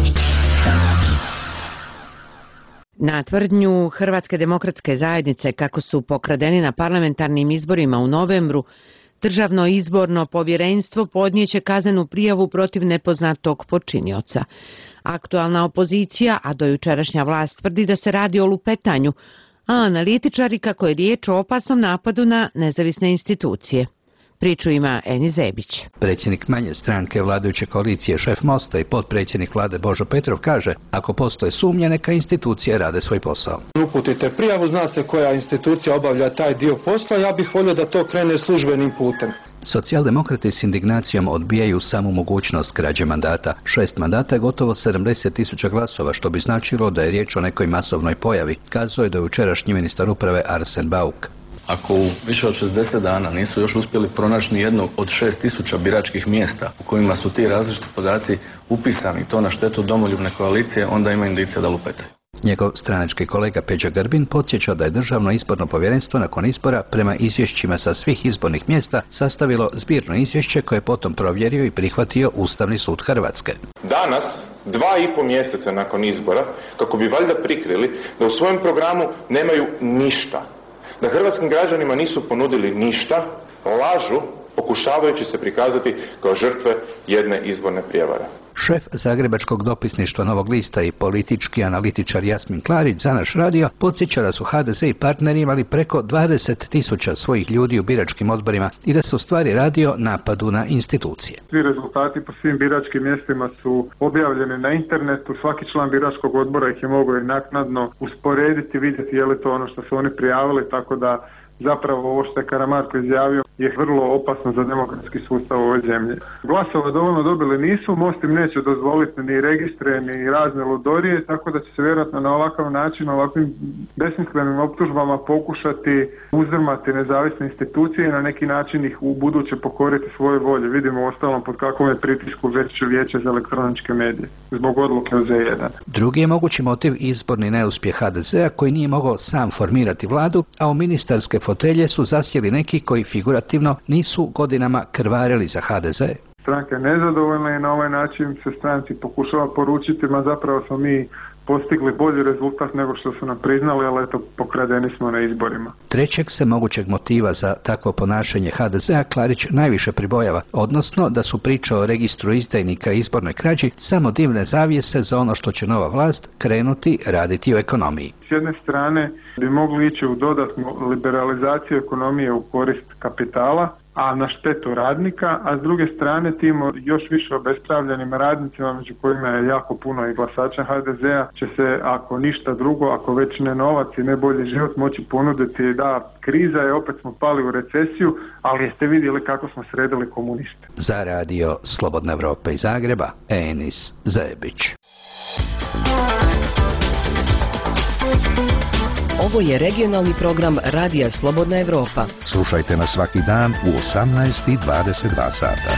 Na tvrdnju Hrvatske demokratske zajednice kako su pokradeni na parlamentarnim izborima u novembru, Državno izborno povjerenstvo podnijeće kaznenu prijavu protiv nepoznatog počinioca. Aktualna opozicija, a dojučerašnja vlast, tvrdi da se radi o lupetanju, a analitičari kako je riječ o opasnom napadu na nezavisne institucije. Priču ima Eni Zebić. Predsjednik manje stranke vladajuće koalicije, šef Mosta i potpredsjednik vlade Božo Petrov kaže, ako postoje sumnje, neka institucije rade svoj posao. Uputite prijavu, zna se koja institucija obavlja taj dio posla, ja bih volio da to krene službenim putem. Socijaldemokrati s indignacijom odbijaju samu mogućnost krađe mandata. 6 mandata je gotovo 70.000 glasova, što bi značilo da je riječ o nekoj masovnoj pojavi, kazao je dojučerašnji ministar uprave Arsen Bauk. Ako u više od 60 dana nisu još uspjeli pronaći ni jednog od 6000 biračkih mjesta u kojima su ti različiti podaci upisani, to na štetu domoljubne koalicije, onda ima indicija da lupetaju. Njegov stranački kolega Peđa Grbin podsjeća da je Državno izborno povjerenstvo nakon izbora prema izvješćima sa svih izbornih mjesta sastavilo zbirno izvješće koje je potom provjerio i prihvatio Ustavni sud Hrvatske. Danas, 2,5 mjeseca nakon izbora, kako bi valjda prikrili da u svojem programu nemaju ništa, da hrvatskim građanima nisu ponudili ništa, lažu pokušavajući se prikazati kao žrtve jedne izborne prijevare. Šef Zagrebačkog dopisništva Novog lista i politički analitičar Jasmin Klarić za naš radio podsjeća da su HDZ i partneri imali preko 20.000 svojih ljudi u biračkim odborima i da se u stvari radi o napadu na institucije. Svi rezultati po svim biračkim mjestima su objavljeni na internetu, svaki član biračkog odbora ih je mogao i naknadno usporediti, vidjeti je li to ono što su oni prijavili, tako da zapravo ovo što je Karamarko izjavio je vrlo opasno za demokratski sustav u ovoj zemlji. Glasova dovoljno dobili nisu, Most im neće dozvoliti ni registre, ni razne ludorije, tako da će se vjerojatno na ovakav način, ovakvim besmislenim optužbama pokušati uzdrmati nezavisne institucije i na neki način ih u buduće pokoriti svoje volje. Vidimo ostalom pod kakvom je pritisku već Vijeće za elektroničke medije zbog odluke o Z1. Drugi je mogući motiv izborni neuspjeh HDZ-a koji nije mogao sam formirati vladu, a u ministarske fotelje su zasjeli neki koji figurativno nisu godinama krvarili za HDZ. Stranka je nezadovoljna i na ovaj način se stranci pokušava poručiti, ma zapravo smo mi postigli bolji rezultat nego što su nam priznali, ali eto, pokradeni smo na izborima. Trećeg se mogućeg motiva za takvo ponašanje HDZ-a Klarić najviše pribojava, odnosno da su priče o registru izdajnika i izbornoj krađi samo dimne zavjese za ono što će nova vlast krenuti raditi u ekonomiji. S jedne strane bi mogli ići u dodatnu liberalizaciju ekonomije u korist kapitala, a na štetu radnika, a s druge strane tim još više obespravljenim radnicima, među kojima je jako puno i glasača HDZ-a, će se, ako ništa drugo, ako već ne novac i ne bolji život, moći ponuditi da kriza je, opet smo pali u recesiju, ali jeste vidjeli kako smo sredili komuniste. Za radio Slobodna Evropa iz Zagreba, Enis Zebić. Ovo je regionalni program Radija Slobodna Evropa. Slušajte nas svaki dan u 18:22 sata.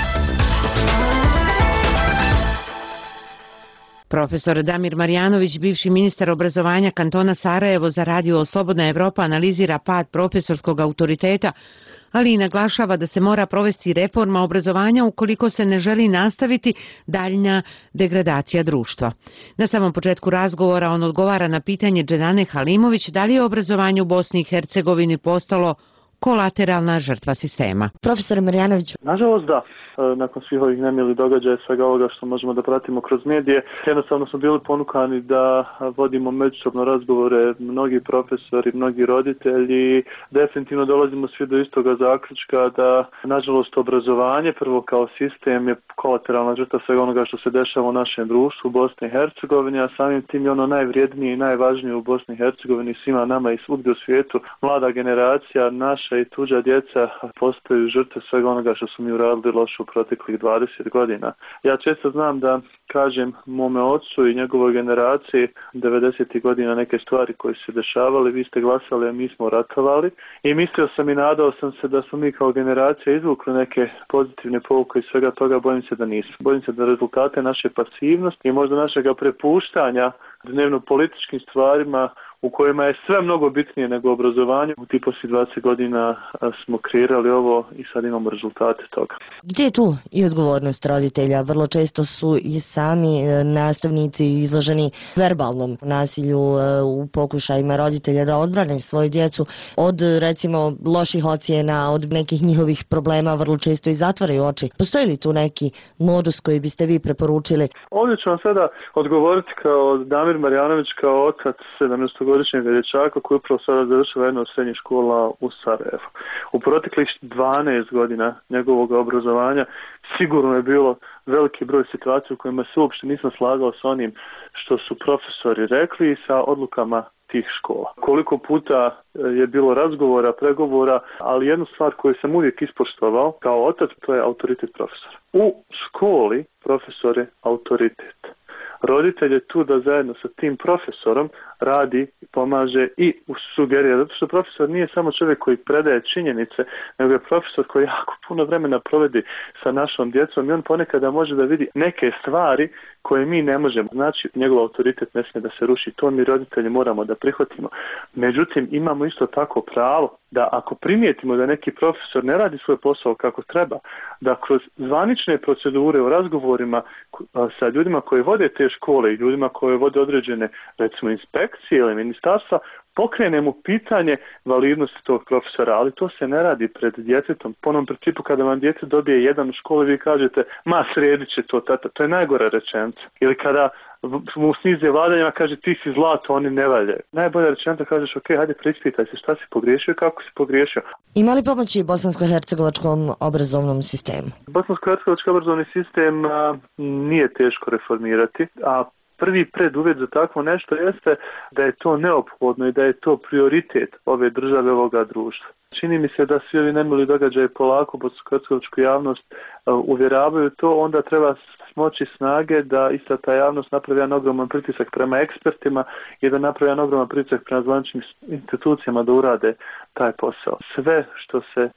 Profesor Damir Marjanović, bivši ministar obrazovanja kantona Sarajevo, za Radio Slobodna Evropa analizira pad profesorskog autoriteta, ali i naglašava da se mora provesti reforma obrazovanja ukoliko se ne želi nastaviti daljnja degradacija društva. Na samom početku razgovora on odgovara na pitanje Dženane Halimović da li je obrazovanje u Bosni i Hercegovini postalo kolateralna žrtva sistema. Profesor Marjanović. Nažalost da, nakon svih ovih nemilih događaja, svega ovoga što možemo da pratimo kroz medije, jednostavno smo bili ponukani da vodimo međusobno razgovore, mnogi profesori, mnogi roditelji, definitivno dolazimo svi do istoga zaključka da nažalost obrazovanje prvo kao sistem je kolateralna žrtva svega onoga što se dešava u našem društvu u Bosni i Hercegovini, a samim tim je ono najvrijednije i najvažnije u Bosni i Hercegovini svima nama i svugdje u svijetu. Mlada generacija, naša i tuđa djeca postaju žrtve svega onoga što su mi uradili loše u proteklih 20 godina. Ja često znam da kažem mome ocu i njegovoj generaciji 90. godina neke stvari koje su se dešavali, vi ste glasali, a mi smo ratovali, i mislio sam i nadao sam se da smo mi kao generacija izvukli neke pozitivne pouke iz svega toga, bojim se da nismo. Bojim se da rezultate naše pasivnosti i možda našega prepuštanja dnevno političkim stvarima u kojima je sve mnogo bitnije nego obrazovanje. U tih poslije 20 godina smo kreirali ovo i sad imamo rezultate toga. Gdje je tu i odgovornost roditelja? Vrlo često su i sami nastavnici izloženi verbalnom nasilju u pokušajima roditelja da odbrane svoju djecu od recimo loših ocjena, od nekih njihovih problema, vrlo često i zatvaraju oči. Postoji li tu neki modus koji biste vi preporučili? Ovdje ću vam sada odgovoriti kao Damir Marjanović, kao otac 17-godišnjeg dječaka koji upravo sada završava jednu od srednjih škola u Sarajevu. U proteklih 12 godina njegovog obrazovanja sigurno je bilo veliki broj situacija u kojima se uopšte nisam slagao sa onim što su profesori rekli i sa odlukama tih škola. Koliko puta je bilo razgovora, pregovora, ali jednu stvar koju sam uvijek ispoštovao kao otac, to je autoritet profesora. U školi profesor je autoritet. Roditelj je tu da zajedno sa tim profesorom radi, pomaže i sugerira. Zato što profesor nije samo čovjek koji predaje činjenice, nego je profesor koji jako puno vremena provedi sa našom djecom i on ponekada može da vidi neke stvari koje mi ne možemo. Znači, njegov autoritet ne smije da se ruši. To mi roditelji moramo da prihvatimo. Međutim, imamo isto tako pravo da ako primijetimo da neki profesor ne radi svoj posao kako treba, da kroz zvanične procedure u razgovorima sa ljudima koji vode te škole i ljudima koji vode određene, recimo, inspekcije ili ministarstva, pokrenemo pitanje validnosti tog profesora, ali to se ne radi pred djetetom. Po onom principu kada vam djete dobije jedan u školi, vi kažete, ma sredit će to tata, to je najgora rečenica. Ili kada mu snize vladanjima, kaže ti si zlato, oni ne valjaju. Najbolja rečenica, kažeš, ok, hajde preispitaj se šta si pogriješio i kako si pogriješio. Ima li pomoći bosansko-hercegovačkom obrazovnom sistemu? Bosansko-hercegovački obrazovni sistem nije teško reformirati, a prvi preduvjet za takvo nešto jeste da je to neophodno i da je to prioritet ove države, ovoga društva. Čini mi se da svi ovi nemili događaji polako bosansko-hercegovačku javnost uvjeravaju to, onda treba smoći snage da ista ta javnost napravi jedan ogroman pritisak prema ekspertima i da napravi jedan ogroman pritisak prema zvaničnim institucijama da urade taj posao. Sve što se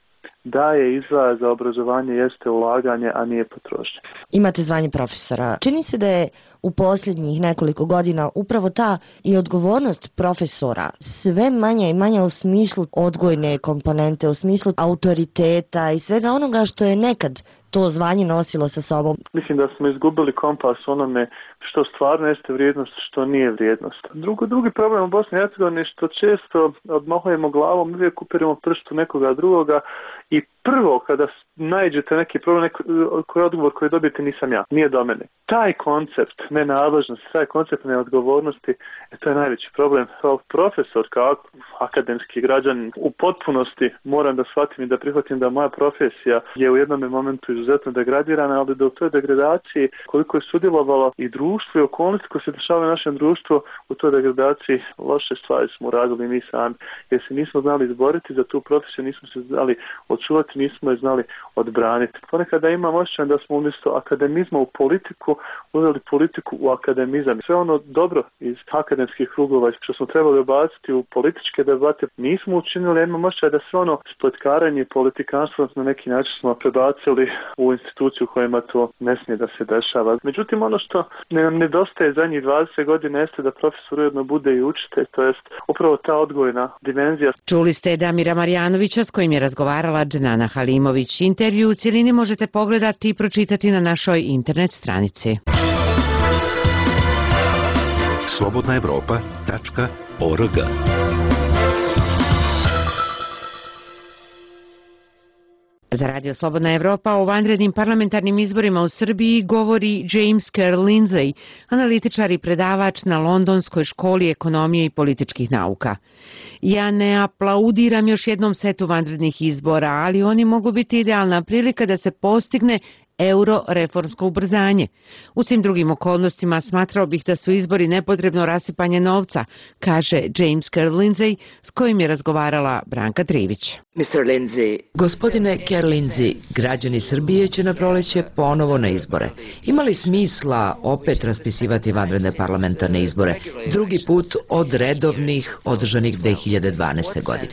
daje izdvaja za obrazovanje jeste ulaganje, a nije potrošnja. Imate zvanje profesora. Čini se da je u posljednjih nekoliko godina upravo ta i odgovornost profesora sve manja i manja u smislu odgojne komponente, u smislu autoriteta i svega onoga što je nekad to zvanje nosilo sa sobom. Mislim da smo izgubili kompas onome što stvarno jeste vrijednost, što nije vrijednost. Drugi problem u Bosni i Hercegovini je što često odmahujemo glavom, uvijek upiremo prstu nekoga drugoga i prvo kada naiđete neki problem, koji odgovor koji dobijete nisam ja, nije do mene. Taj koncept nenadležnosti, taj koncept neodgovornosti, to je najveći problem. Kao profesor, kao akademski građanin, u potpunosti moram da shvatim i da prihvatim da moja profesija je u jednom momentu izuzetno degradirana, ali da u toj degradaciji koliko je sudjelovalo i društvo i okolnosti koje se dešavaju u našem društvu, u toj degradaciji loše stvari smo uradili mi sami, jer se nismo znali izboriti za tu profesiju, nismo se znali očuvati, nismo je znali odbraniti. Ponekada imam osjećaj da smo umjesto akademizma u politiku uzeli politiku u akademizam. Sve ono dobro iz akademskih krugova što smo trebali obaciti u političke debate nismo učinili, imam osjećaj da sve ono spletkaranje i politikanstvo na neki način smo prebacili u instituciju kojima to ne smije da se dešava. Međutim, ono što nam nedostaje zadnjih 20 godina jeste da profesor ujedno bude i učitelj, to jest upravo ta odgojna dimenzija. Čuli ste Damira Marjanovića s kojim je razgovarala Dženana Halimović. Intervju u cijelini možete pogledati i pročitati na našoj internet stranici. slobodnaevropa.org. Za Radio Slobodna Evropa o vanrednim parlamentarnim izborima u Srbiji govori James Kerr Lindsay, analitičar i predavač na Londonskoj školi ekonomije i političkih nauka. Ja ne aplaudiram još jednom setu vanrednih izbora, ali oni mogu biti idealna prilika da se postigne euroreformsko ubrzanje. U svim drugim okolnostima smatrao bih da su izbori nepotrebno rasipanje novca, kaže James Kerr Lindsay, s kojim je razgovarala Branka Trivić. Gospodine Kerr Lindsay, građani Srbije će na proleće ponovo na izbore. Ima li smisla opet raspisivati vanredne parlamentarne izbore, drugi put od redovnih održanih 2012. godine?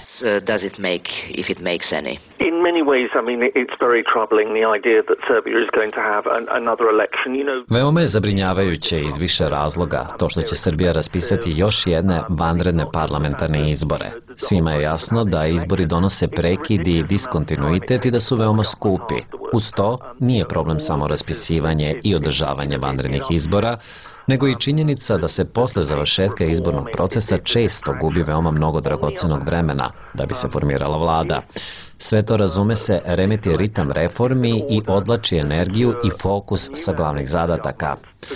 In many ways, I mean, it's very troubling, the idea that Serbia is going to have another election. You know... Veoma je zabrinjavajuće iz više razloga to što će Srbija raspisati još jedne vanredne parlamentarne izbore. Svima je jasno da izbori donose prekid i diskontinuitet i da su veoma skupi. Uz to nije problem samo raspisivanje i održavanje vanrednih izbora, nego i činjenica da se posle završetka izbornog procesa često gubi veoma mnogo dragocenog vremena da bi se formirala vlada. Sve to, razume se, remeti ritam reformi i odlači energiju i fokus sa glavnih zadataka.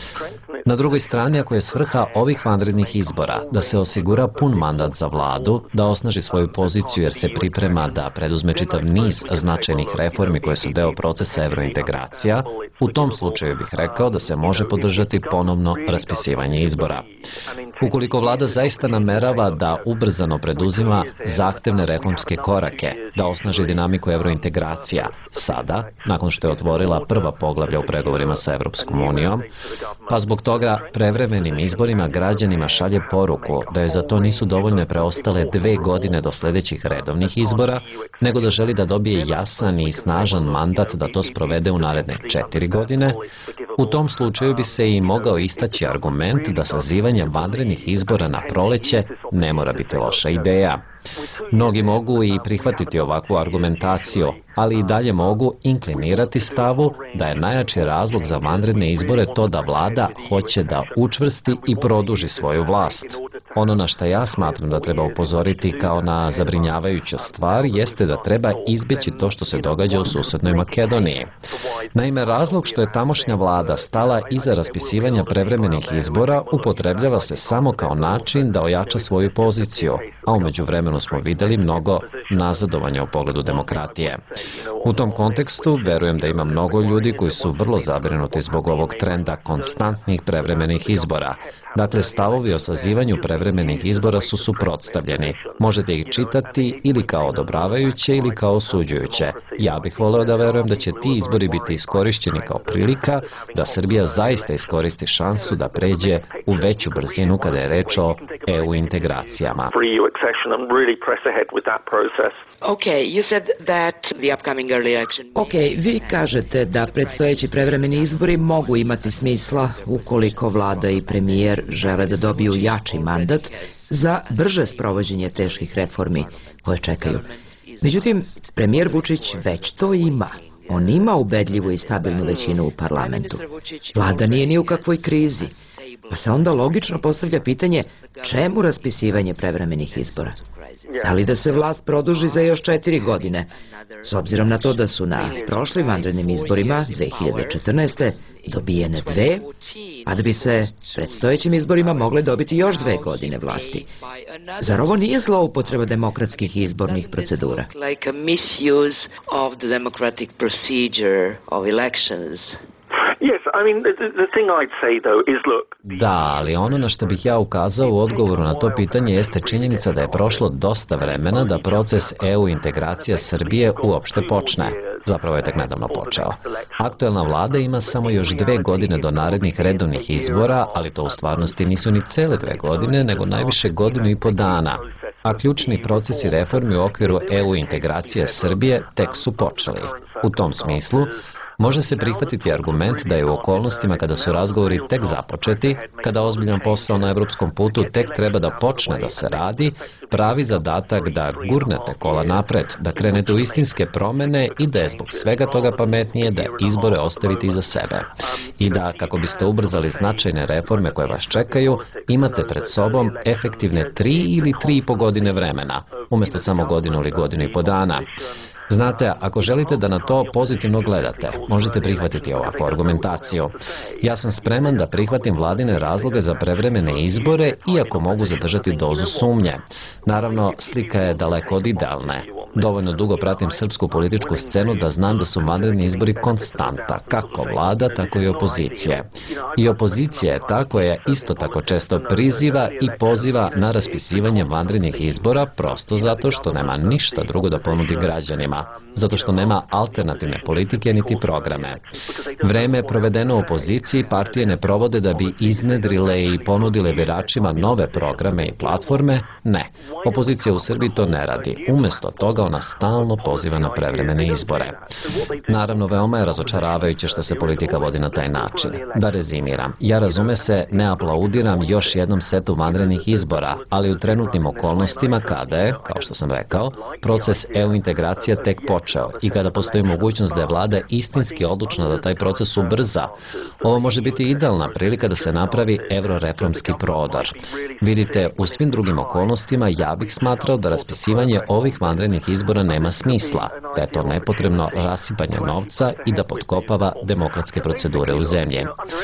Na drugoj strani, ako je svrha ovih vanrednih izbora da se osigura pun mandat za vladu, da osnaži svoju poziciju jer se priprema da preduzme čitav niz značajnih reformi koje su deo procesa evrointegracija, u tom slučaju bih rekao da se može podržati ponovno raspisivanje izbora. Ukoliko vlada zaista namerava da ubrzano preduzima zahtevne reformske korake, da osnaži dinamiku evrointegracija, sada, nakon što je otvorila prva poglavlja u pregovorima sa Evropskom unijom, pa zbog toga prevremenim izborima građanima šalje poruku da je za to nisu dovoljne preostale 2 godine do sljedećih redovnih izbora, nego da želi da dobije jasan i snažan mandat da to sprovede u naredne 4 godine, u tom slučaju bi se i mogao istaći argument da sazivanje vanrednih izbora na proleće ne mora biti loša ideja. Mnogi mogu i prihvatiti ovakvu argumentaciju, ali i dalje mogu inklinirati stavu da je najjači razlog za vanredne izbore to da vlada hoće da učvrsti i produži svoju vlast. Ono na što ja smatram da treba upozoriti kao na zabrinjavajuću stvar jeste da treba izbjeći to što se događa u susednoj Makedoniji. Naime, razlog što je tamošnja vlada stala iza raspisivanja prevremenih izbora upotrebljava se samo kao način da ojača svoju poziciju, a u međuvremenu smo vidjeli mnogo nazadovanja u pogledu demokratije. U tom kontekstu verujem da ima mnogo ljudi koji su vrlo zabrinuti zbog ovog trenda konstantnih prevremenih izbora, Dakle, stavovi o sazivanju prevremenih izbora su suprotstavljeni. Možete ih čitati ili kao odobravajuće ili kao osuđujuće. Ja bih voleo da verujem da će ti izbori biti iskorišćeni kao prilika da Srbija zaista iskoristi šansu da pređe u veću brzinu kada je reč o EU integracijama. Vi kažete da predstojeći prevremeni izbori mogu imati smisla ukoliko vlada i premijer žele da dobiju jači mandat za brže sprovođenje teških reformi koje čekaju. Međutim, premijer Vučić već to ima. On ima ubedljivu i stabilnu većinu u parlamentu. Vlada nije ni u kakvoj krizi. Pa se onda logično postavlja pitanje čemu raspisivanje prevremenih izbora? Da li da se vlast produži za još 4 godine? S obzirom na to da su na prošlim vanrednim izborima 2014. dobijene 2, a da bi se predstojećim izborima mogle dobiti još 2 godine vlasti. Zar ovo nije zloupotreba demokratskih izbornih procedura? Da, ali ono na što bih ja ukazao u odgovoru na to pitanje jeste činjenica da je prošlo dosta vremena da proces EU integracija Srbije uopšte počne. Zapravo je tek nedavno počeo. Aktuelna vlada ima samo još 2 godine do narednih redovnih izbora, ali to u stvarnosti nisu ni cele 2 godine, nego najviše 1,5 dana. A ključni procesi reformi u okviru EU integracije Srbije tek su počeli. U tom smislu, može se prihvatiti argument da je u okolnostima kada su razgovori tek započeti, kada ozbiljan posao na evropskom putu tek treba da počne da se radi, pravi zadatak da gurnete kola napred, da krenete u istinske promene i da je zbog svega toga pametnije da izbore ostavite iza sebe. I da, kako biste ubrzali značajne reforme koje vas čekaju, imate pred sobom efektivne 3 ili 3,5 godine vremena, umjesto samo 1 ili 1,5 dana. Znate, ako želite da na to pozitivno gledate, možete prihvatiti ovakvu argumentaciju. Ja sam spreman da prihvatim vladine razloge za prevremene izbore, iako mogu zadržati dozu sumnje. Naravno, slika je daleko od idealne. Dovoljno dugo pratim srpsku političku scenu da znam da su vanredni izbori konstanta, kako vlada, tako i opozicije. I opozicija je ta koja isto tako često priziva i poziva na raspisivanje vanrednih izbora prosto zato što nema ništa drugo da ponudi građanima, zato što nema alternativne politike niti programe. Vreme provedeno u opoziciji partije ne provode da bi iznedrile i ponudile biračima nove programe i platforme, ne. Opozicija u Srbiji to ne radi. Umjesto toga ona stalno poziva na prevremene izbore. Naravno, veoma je razočaravajuće što se politika vodi na taj način. Da rezimiram, ja razume se, ne aplaudiram još jednom setu vanrednih izbora, ali u trenutnim okolnostima kada je, kao što sam rekao, proces EU integracija tek počeo i kada postoji mogućnost da je vlada istinski odlučna da taj proces ubrza, ovo može biti idealna prilika da se napravi evroreformski prodor. Vidite, u svim drugim okolnostima ja bih smatrao da raspisivanje ovih vanrednih izbora nema smisla, da je to nepotrebno rasipanje novca i da potkopava demokratske procedure u zemlji.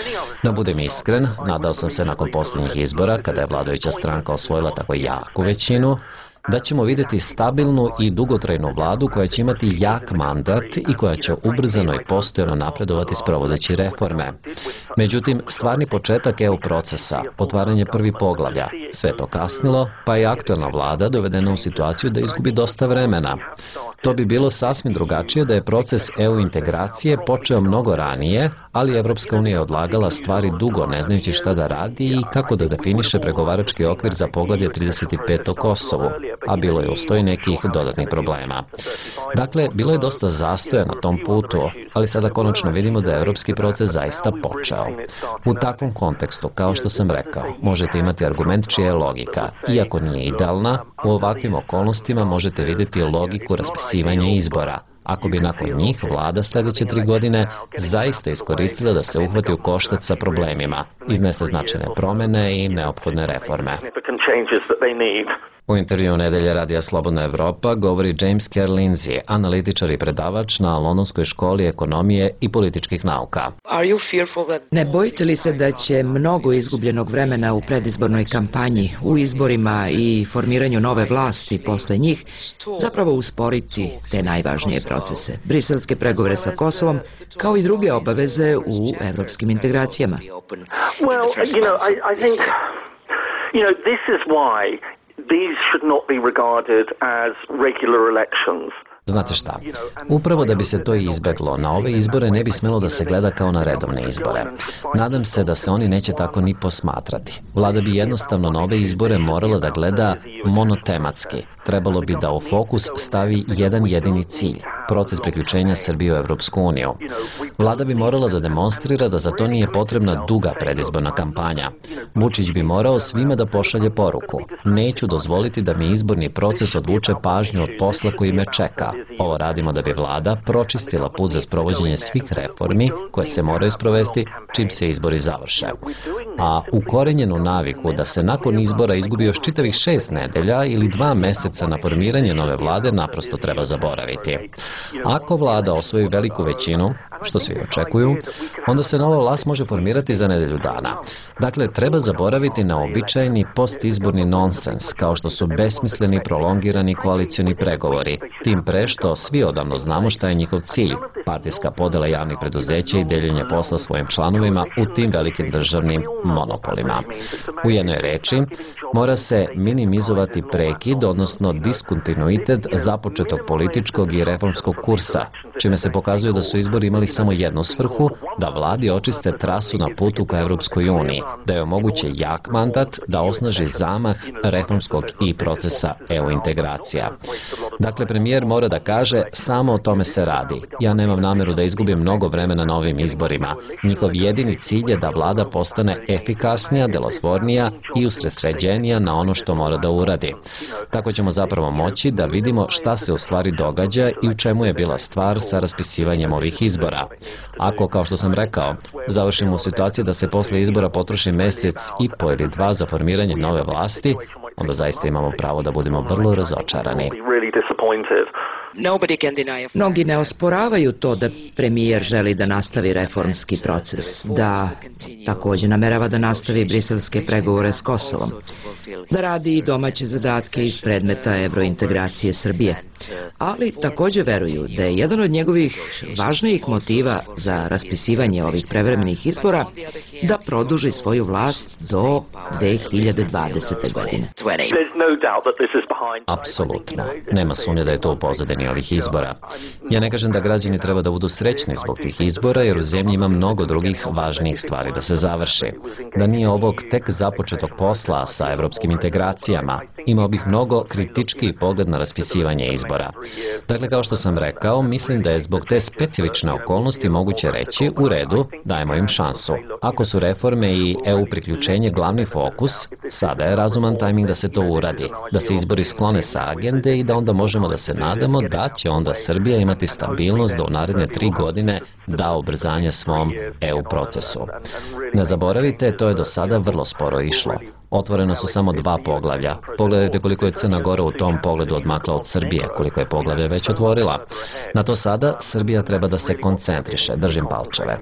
Da budem iskren, nadao sam se nakon posljednjih izbora, kada je vladajuća stranka osvojila tako jaku većinu, da ćemo vidjeti stabilnu i dugotrajnu vladu koja će imati jak mandat i koja će ubrzano i postojano napredovati sprovodeći reforme. Međutim, stvarni početak EU procesa, otvaranje prvi poglavlja, sve to kasnilo, pa je aktuelna vlada dovedena u situaciju da izgubi dosta vremena. To bi bilo sasvim drugačije da je proces EU integracije počeo mnogo ranije, ali Evropska unija je odlagala stvari dugo ne znajući šta da radi i kako da definiše pregovarački okvir za poglavlje 35 o Kosovu, a bilo je ustoji nekih dodatnih problema. Dakle, bilo je dosta zastoja na tom putu, ali sada konačno vidimo da je evropski proces zaista počeo. U takvom kontekstu, kao što sam rekao, možete imati argument čija je logika. Iako nije idealna, u ovakvim okolnostima možete vidjeti logiku raspisivanja izbora, ako bi nakon njih vlada sljedeće 3 godine zaista iskoristila da se uhvati u koštac sa problemima, iznese značajne promjene i neophodne reforme. U intervju Nedelje Radija Slobodna Evropa govori James Kerr-Lindsay, analitičar i predavač na Londonskoj školi ekonomije i političkih nauka. Ne bojite li se da će mnogo izgubljenog vremena u predizbornoj kampanji, u izborima i formiranju nove vlasti posle njih zapravo usporiti te najvažnije promjene? procese, briselske pregovore sa Kosovom, kao i druge obaveze u evropskim integracijama. Well, I think, this is why these should not be regarded as regular elections. Znate šta, upravo da bi se to izbeglo, na ove izbore ne bi smelo da se gleda kao na redovne izbore. Nadam se da se oni neće tako ni posmatrati. Vlada bi jednostavno na ove izbore morala da gleda monotematski. Trebalo bi da u fokus stavi jedan jedini cilj, proces priključenja Srbije u Evropsku uniju. Vlada bi morala da demonstrira da za to nije potrebna duga predizborna kampanja. Vučić bi morao svima da pošalje poruku. Neću dozvoliti da mi izborni proces odvuče pažnju od posla koji me čeka. Ovo radimo da bi vlada pročistila put za sprovođenje svih reformi koje se moraju sprovesti čim se izbori završe. A ukorenjenu naviku da se nakon izbora izgubi još čitavih 6 nedelja ili 2 meseca na formiranje nove vlade naprosto treba zaboraviti. Ako vlada osvoji veliku većinu, što svi očekuju, onda se nova vlast može formirati za nedelju dana. Dakle, treba zaboraviti na običajni postizborni nonsens, kao što su besmisleni prolongirani koalicioni pregovori, tim pre što svi odavno znamo šta je njihov cilj, partijska podela javnih preduzeća i deljenje posla svojim članovima u tim velikim državnim monopolima. U jednoj reči, mora se minimizovati prekid, odnosno diskontinuitet započetog političkog i reformskog kursa, čime se pokazuje da su izbori imali samo jednu svrhu, da vladi očiste trasu na putu ka Evropskoj uniji, da je omoguće jak mandat, da osnaži zamah reformskog i procesa EU integracija. Dakle, premijer mora da kaže, samo o tome se radi. Ja nemam nameru da izgubim mnogo vremena na ovim izborima. Njihov jedini cilj je da vlada postane efikasnija, delotvornija i usredsređenija na ono što mora da uradi. Tako ćemo zapravo moći da vidimo šta se u stvari događa i u čemu je bila stvar sa raspisivanjem ovih izbora. Ako, kao što sam rekao, završimo u situaciji da se posle izbora potroši mesec i po ili 2 za formiranje nove vlasti, onda zaista imamo pravo da budemo vrlo razočarani. Mnogi ne osporavaju to da premijer želi da nastavi reformski proces, da takođe namerava da nastavi briselske pregovore s Kosovom, da radi i domaće zadatke iz predmeta evrointegracije Srbije. Ali takođe veruju da je jedan od njegovih važnijih motiva za raspisivanje ovih prevremenih izbora da produži svoju vlast do 2020. godine. Apsolutno. Nema sumnje da je to u pozadini ovih izbora. Ja ne kažem da građani treba da budu srećni zbog tih izbora, jer u zemlji ima mnogo drugih važnijih stvari da se završi. Da nije ovog tek započetog posla sa evropskim integracijama, imao bih mnogo kritičkiji pogled na raspisivanje izbora. Dakle, kao što sam rekao, mislim da je zbog te specifične okolnosti moguće reći, u redu, dajemo im šansu. Ako su reforme i EU priključenje glavni fokus, sada je razuman tajming da se to uradi, da se izbori sklone sa agende i da onda možemo da se nadamo da će onda Srbija imati stabilnost da u naredne 3 godine da ubrzanje svom EU procesu. Ne zaboravite, to je do sada vrlo sporo išlo. Otvoreno su samo 2 poglavlja. Pogledajte koliko je Crna Gora u tom pogledu odmakla od Srbije, koliko je poglavlja već otvorila. Na to sada Srbija treba da se koncentriše. Držim palčeve.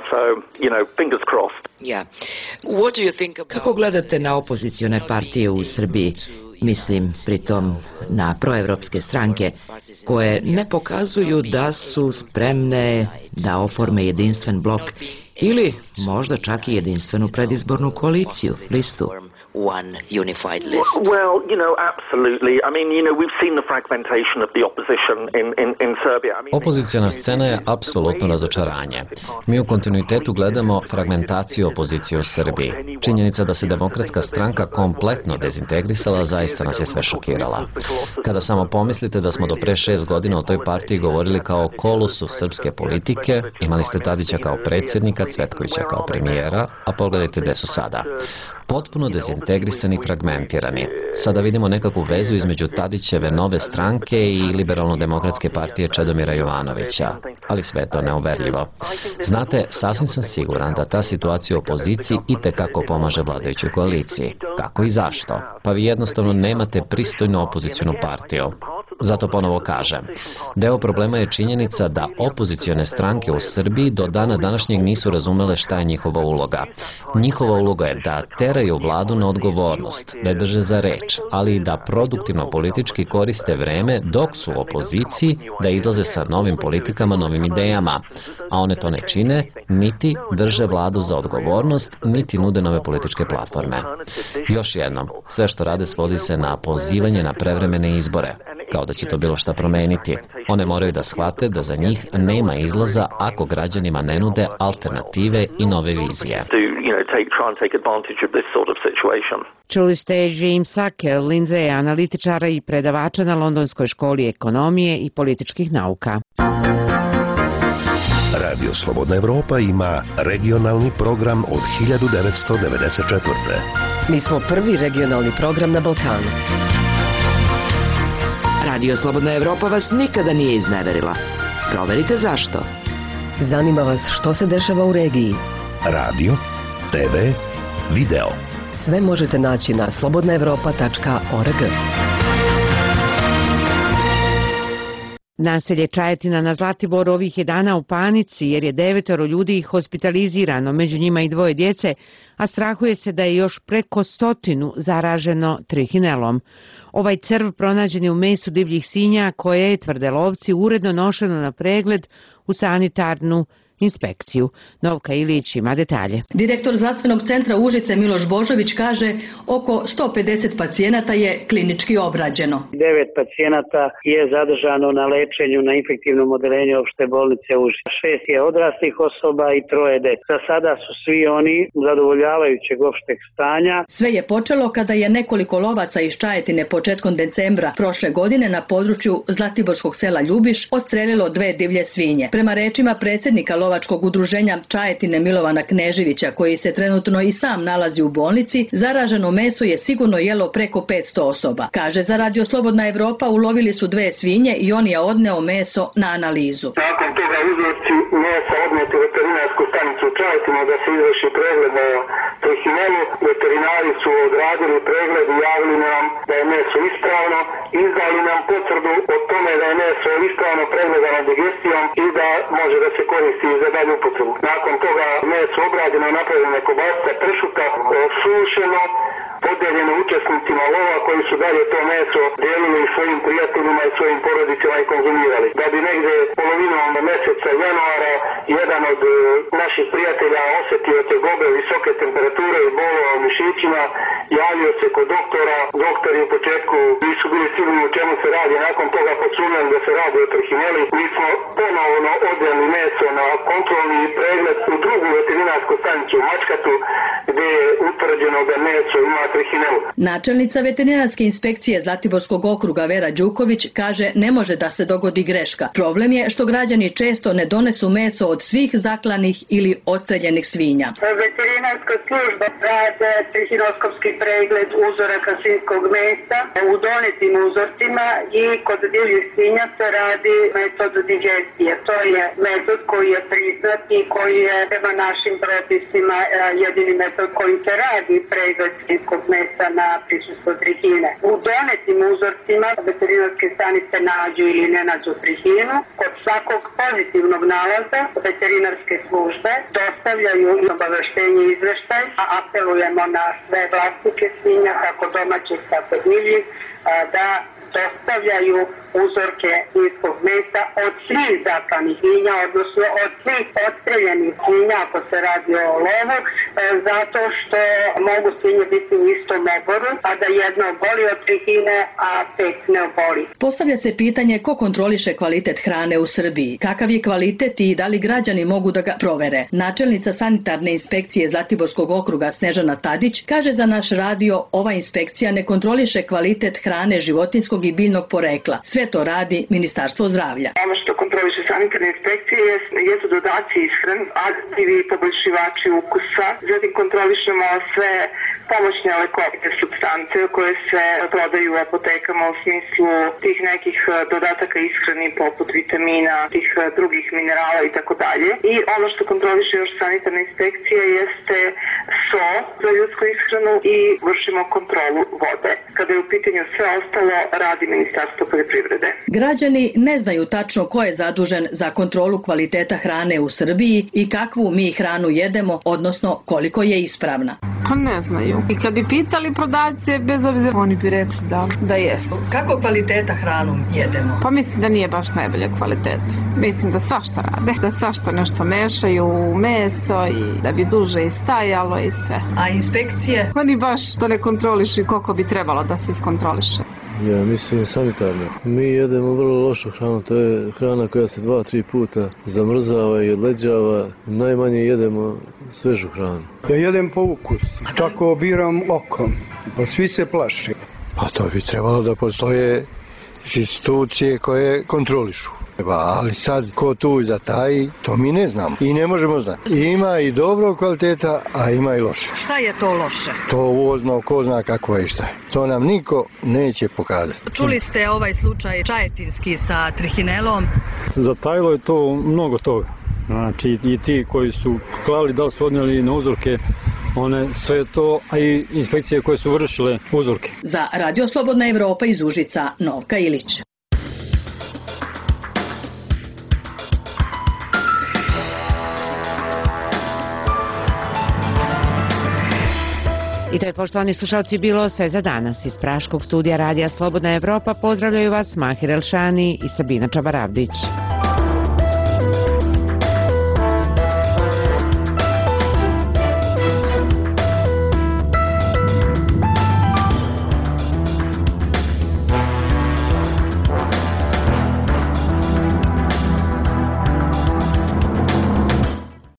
Kako gledate na opozicione partije u Srbiji? Mislim pritom na proevropske stranke koje ne pokazuju da su spremne da oforme jedinstven blok ili možda čak i jedinstvenu predizbornu koaliciju, listu. One unified list. Well, absolutely. I mean, we've seen the fragmentation of the opposition in Serbia. Opoziciona scena je apsolutno razočaranje. Mi u kontinuitetu gledamo fragmentaciju opozicije u Srbiji. Činjenica da se Demokratska stranka kompletno dezintegrisala zaista nas je sve šokirala. Kada samo pomislite da smo do pre 6 godina o toj partiji govorili kao o kolosu srpske politike, imali ste Tadića kao predsjednika, Cvetkovića kao premijera, a pogledajte gde su sada. Potpuno dezintegrisani i fragmentirani. Sada vidimo nekakvu vezu između Tadićeve nove stranke i liberalno-demokratske partije Čedomira Jovanovića, ali sve je to neuverljivo. Znate, sasvim sam siguran da ta situacija u opoziciji itekako pomaže vladajućoj koaliciji. Kako i zašto? Pa vi jednostavno nemate pristojnu opozicionu partiju. Zato ponovo kaže, deo problema je činjenica da opozicione stranke u Srbiji do dana današnjeg nisu razumele šta je njihova uloga. Njihova uloga je da teraju vladu na odgovornost, da je drže za reč, ali i da produktivno politički koriste vreme dok su u opoziciji, da izlaze sa novim politikama, novim idejama, a one to ne čine, niti drže vladu za odgovornost, niti nude nove političke platforme. Još jednom, sve što rade svodi se na pozivanje na prevremene izbore, kao da će to bilo šta promeniti. One moraju da shvate da za njih nema izlaza ako građanima ne nude alternative i nove vizije. Čuli ste Jamesa Kerlinze, analitičara i predavača na Londonskoj školi ekonomije i političkih nauka. Radio Slobodna Evropa ima regionalni program od 1994. Mi smo prvi regionalni program na Balkanu. Radio Slobodna Evropa vas nikada nije izneverila. Proverite zašto. Zanima vas što se dešava u regiji. Radio, TV, video. Sve možete naći na slobodnaevropa.org. Naselje Čajetina na Zlatiboru ovih je dana u panici jer je 9 ljudi hospitalizirano, među njima i 2 djece, a strahuje se da je još preko 100 zaraženo trihinelom. Ovaj crv pronađen je u mesu divljih svinja koje je, tvrde lovci, uredno nošeno na pregled u sanitarnu inspekciju. Novka Ilić ima detalje. Direktor zdravstvenog centra Užice Miloš Božović kaže oko 150 pacijenata je klinički obrađeno. 9 pacijenata je zadržano na lečenju na infektivnom odeljenju opšte bolnice Užice. 6 je odraslih osoba i 3 dece. Za sada su svi oni zadovoljavajućeg opšteg stanja. Sve je počelo kada je nekoliko lovaca iz Čajetine početkom decembra prošle godine na području Zlatiborskog sela Ljubiš odstrelilo 2 divlje svinje. Prema rečima predsjednika lovačkog udruženja Čajetine Milovana Kneževića, koji se trenutno i sam nalazi u bolnici, zaraženo meso je sigurno jelo preko 500 osoba. Kaže za Radio Slobodna Evropa, ulovili su 2 svinje i on je odneo meso na analizu. Nakon toga uzorci mesa odneti u veterinarsku stanicu u Čajetinu da se izvrši pregled na trihinelu. Veterinari su odradili pregled i javili nam da je meso ispravno, izdali nam potvrdu o tome da je meso ispravno pregledano digestijom i da može da se koristi za dalju upotrebu. Nakon toga meso obrađeno, napravljene kobasice, pršuta, sušeno, podeljeno učesnicima lova koji su dalje to meso delili svojim prijateljima i svojim porodicama i konzumirali. Da bi negde polovinom meseca januara jedan od naših prijatelja osetio tegobe, visoke temperature i bolova u mišićima, javio se kod doktora. Doktori u početku nisu bili sigurni u čemu se radi, nakon toga podsumnjali da se radi o trihineli. Mi smo ponovno odjeli meso na kontrolni pregled u drugu veterinarsku stanicu u Mačkatu, gde je utvrđeno da meso ima trihinelu. Načelnica veterinarske inspekcije Zlatiborskog okruga Vera Đuković kaže ne može da se dogodi greška. Problem je što građani često ne donesu meso od svih zaklanih ili odstreljenih svinja. Veterinarska služba rade trihinoskopski pregled uzoraka svinjskog mesa u donetim uzorcima i kod divljih svinja se radi metod digestije. To je metod koji je priznat i koji je prema našim propisima jedini metod koji se radi pregled svinjskog mesa na prisustvo trihine. U donetim uzorcima veterinarske stanice nađu ili ne nađu trihinu. Kod svakog pozitivnog nalaza veterinarske službe dostavljaju i obaveštenje i izveštaj, a apelujemo na sve vlasnike svinja, kako domaćih, tako divljih, da dostavljaju uzorke svinjskog mesa od svih zaklanih svinja, odnosno od svih odstreljenih svinja ako se radi o lovu, zato što mogu svinje biti u istom oboru, a da jedna oboli od trihine, a 5 ne oboli. Postavlja se pitanje ko kontroliše kvalitet hrane u Srbiji, kakav je kvalitet i da li građani mogu da ga provere. Načelnica sanitarne inspekcije Zlatiborskog okruga Snežana Tadić kaže za naš radio ova inspekcija ne kontroliše kvalitet hrane životinjskog i biljnog porekla. Sve to radi Ministarstvo zdravlja. Ono što kontroliše sanitarne inspekcije jesu dodaci ishrani, aditivi, poboljšivači ukusa, zatim kontrolišemo sve pomoćne lekovite supstance koje se prodaju u apotekama u smislu tih nekih dodataka ishrani poput vitamina, tih drugih minerala i tako dalje. I ono što kontroliše još sanitarna inspekcija jeste so za ljudsku ishranu i vršimo kontrolu vode. Kada je u pitanju sve ostalo, radi Ministarstvo poljoprivrede. Građani ne znaju tačno ko je zadužen za kontrolu kvaliteta hrane u Srbiji i kakvu mi hranu jedemo, odnosno koliko je ispravna. Pa ne znaju. I kad bi pitali prodavce, bez obzira, oni bi rekli da jesu. Kako kvaliteta hranu jedemo? Pa mislim da nije baš najbolje kvaliteta. Mislim da svašta rade, da svašta nešto mešaju u meso i da bi duže i stajalo i sve. A inspekcije? Oni baš to ne kontrolišu koliko bi trebalo da se iskontroliše. Ja mislim sanitarno. Mi jedemo vrlo lošu hranu, to je hrana koja se 2-3 puta zamrzava i odleđava. Najmanje jedemo svežu hranu. Ja jedem po ukusu, tako biram okom, pa svi se plaši. Pa to bi trebalo da postoje institucije koje kontrolišu. Ali sad ko tu zataji, to mi ne znamo i ne možemo znati. Ima i dobrog kvaliteta, a ima i loše. Šta je to loše? To uvozno, ko zna kako je i šta je. To nam niko neće pokazati. Čuli ste ovaj slučaj čajetinski sa trihinelom? Zatajilo je to mnogo toga. Znači i ti koji su klali, da li su odnijeli na uzorke, one sve to, a i inspekcije koje su vršile uzorke. Za Radio Slobodna Evropa iz Užica, Novka Ilić. I to je, poštovani slušalci, bilo sve za danas. Iz Praškog studija Radija Slobodna Evropa pozdravljaju vas Mahir Elšani i Sabina Čabaravdić.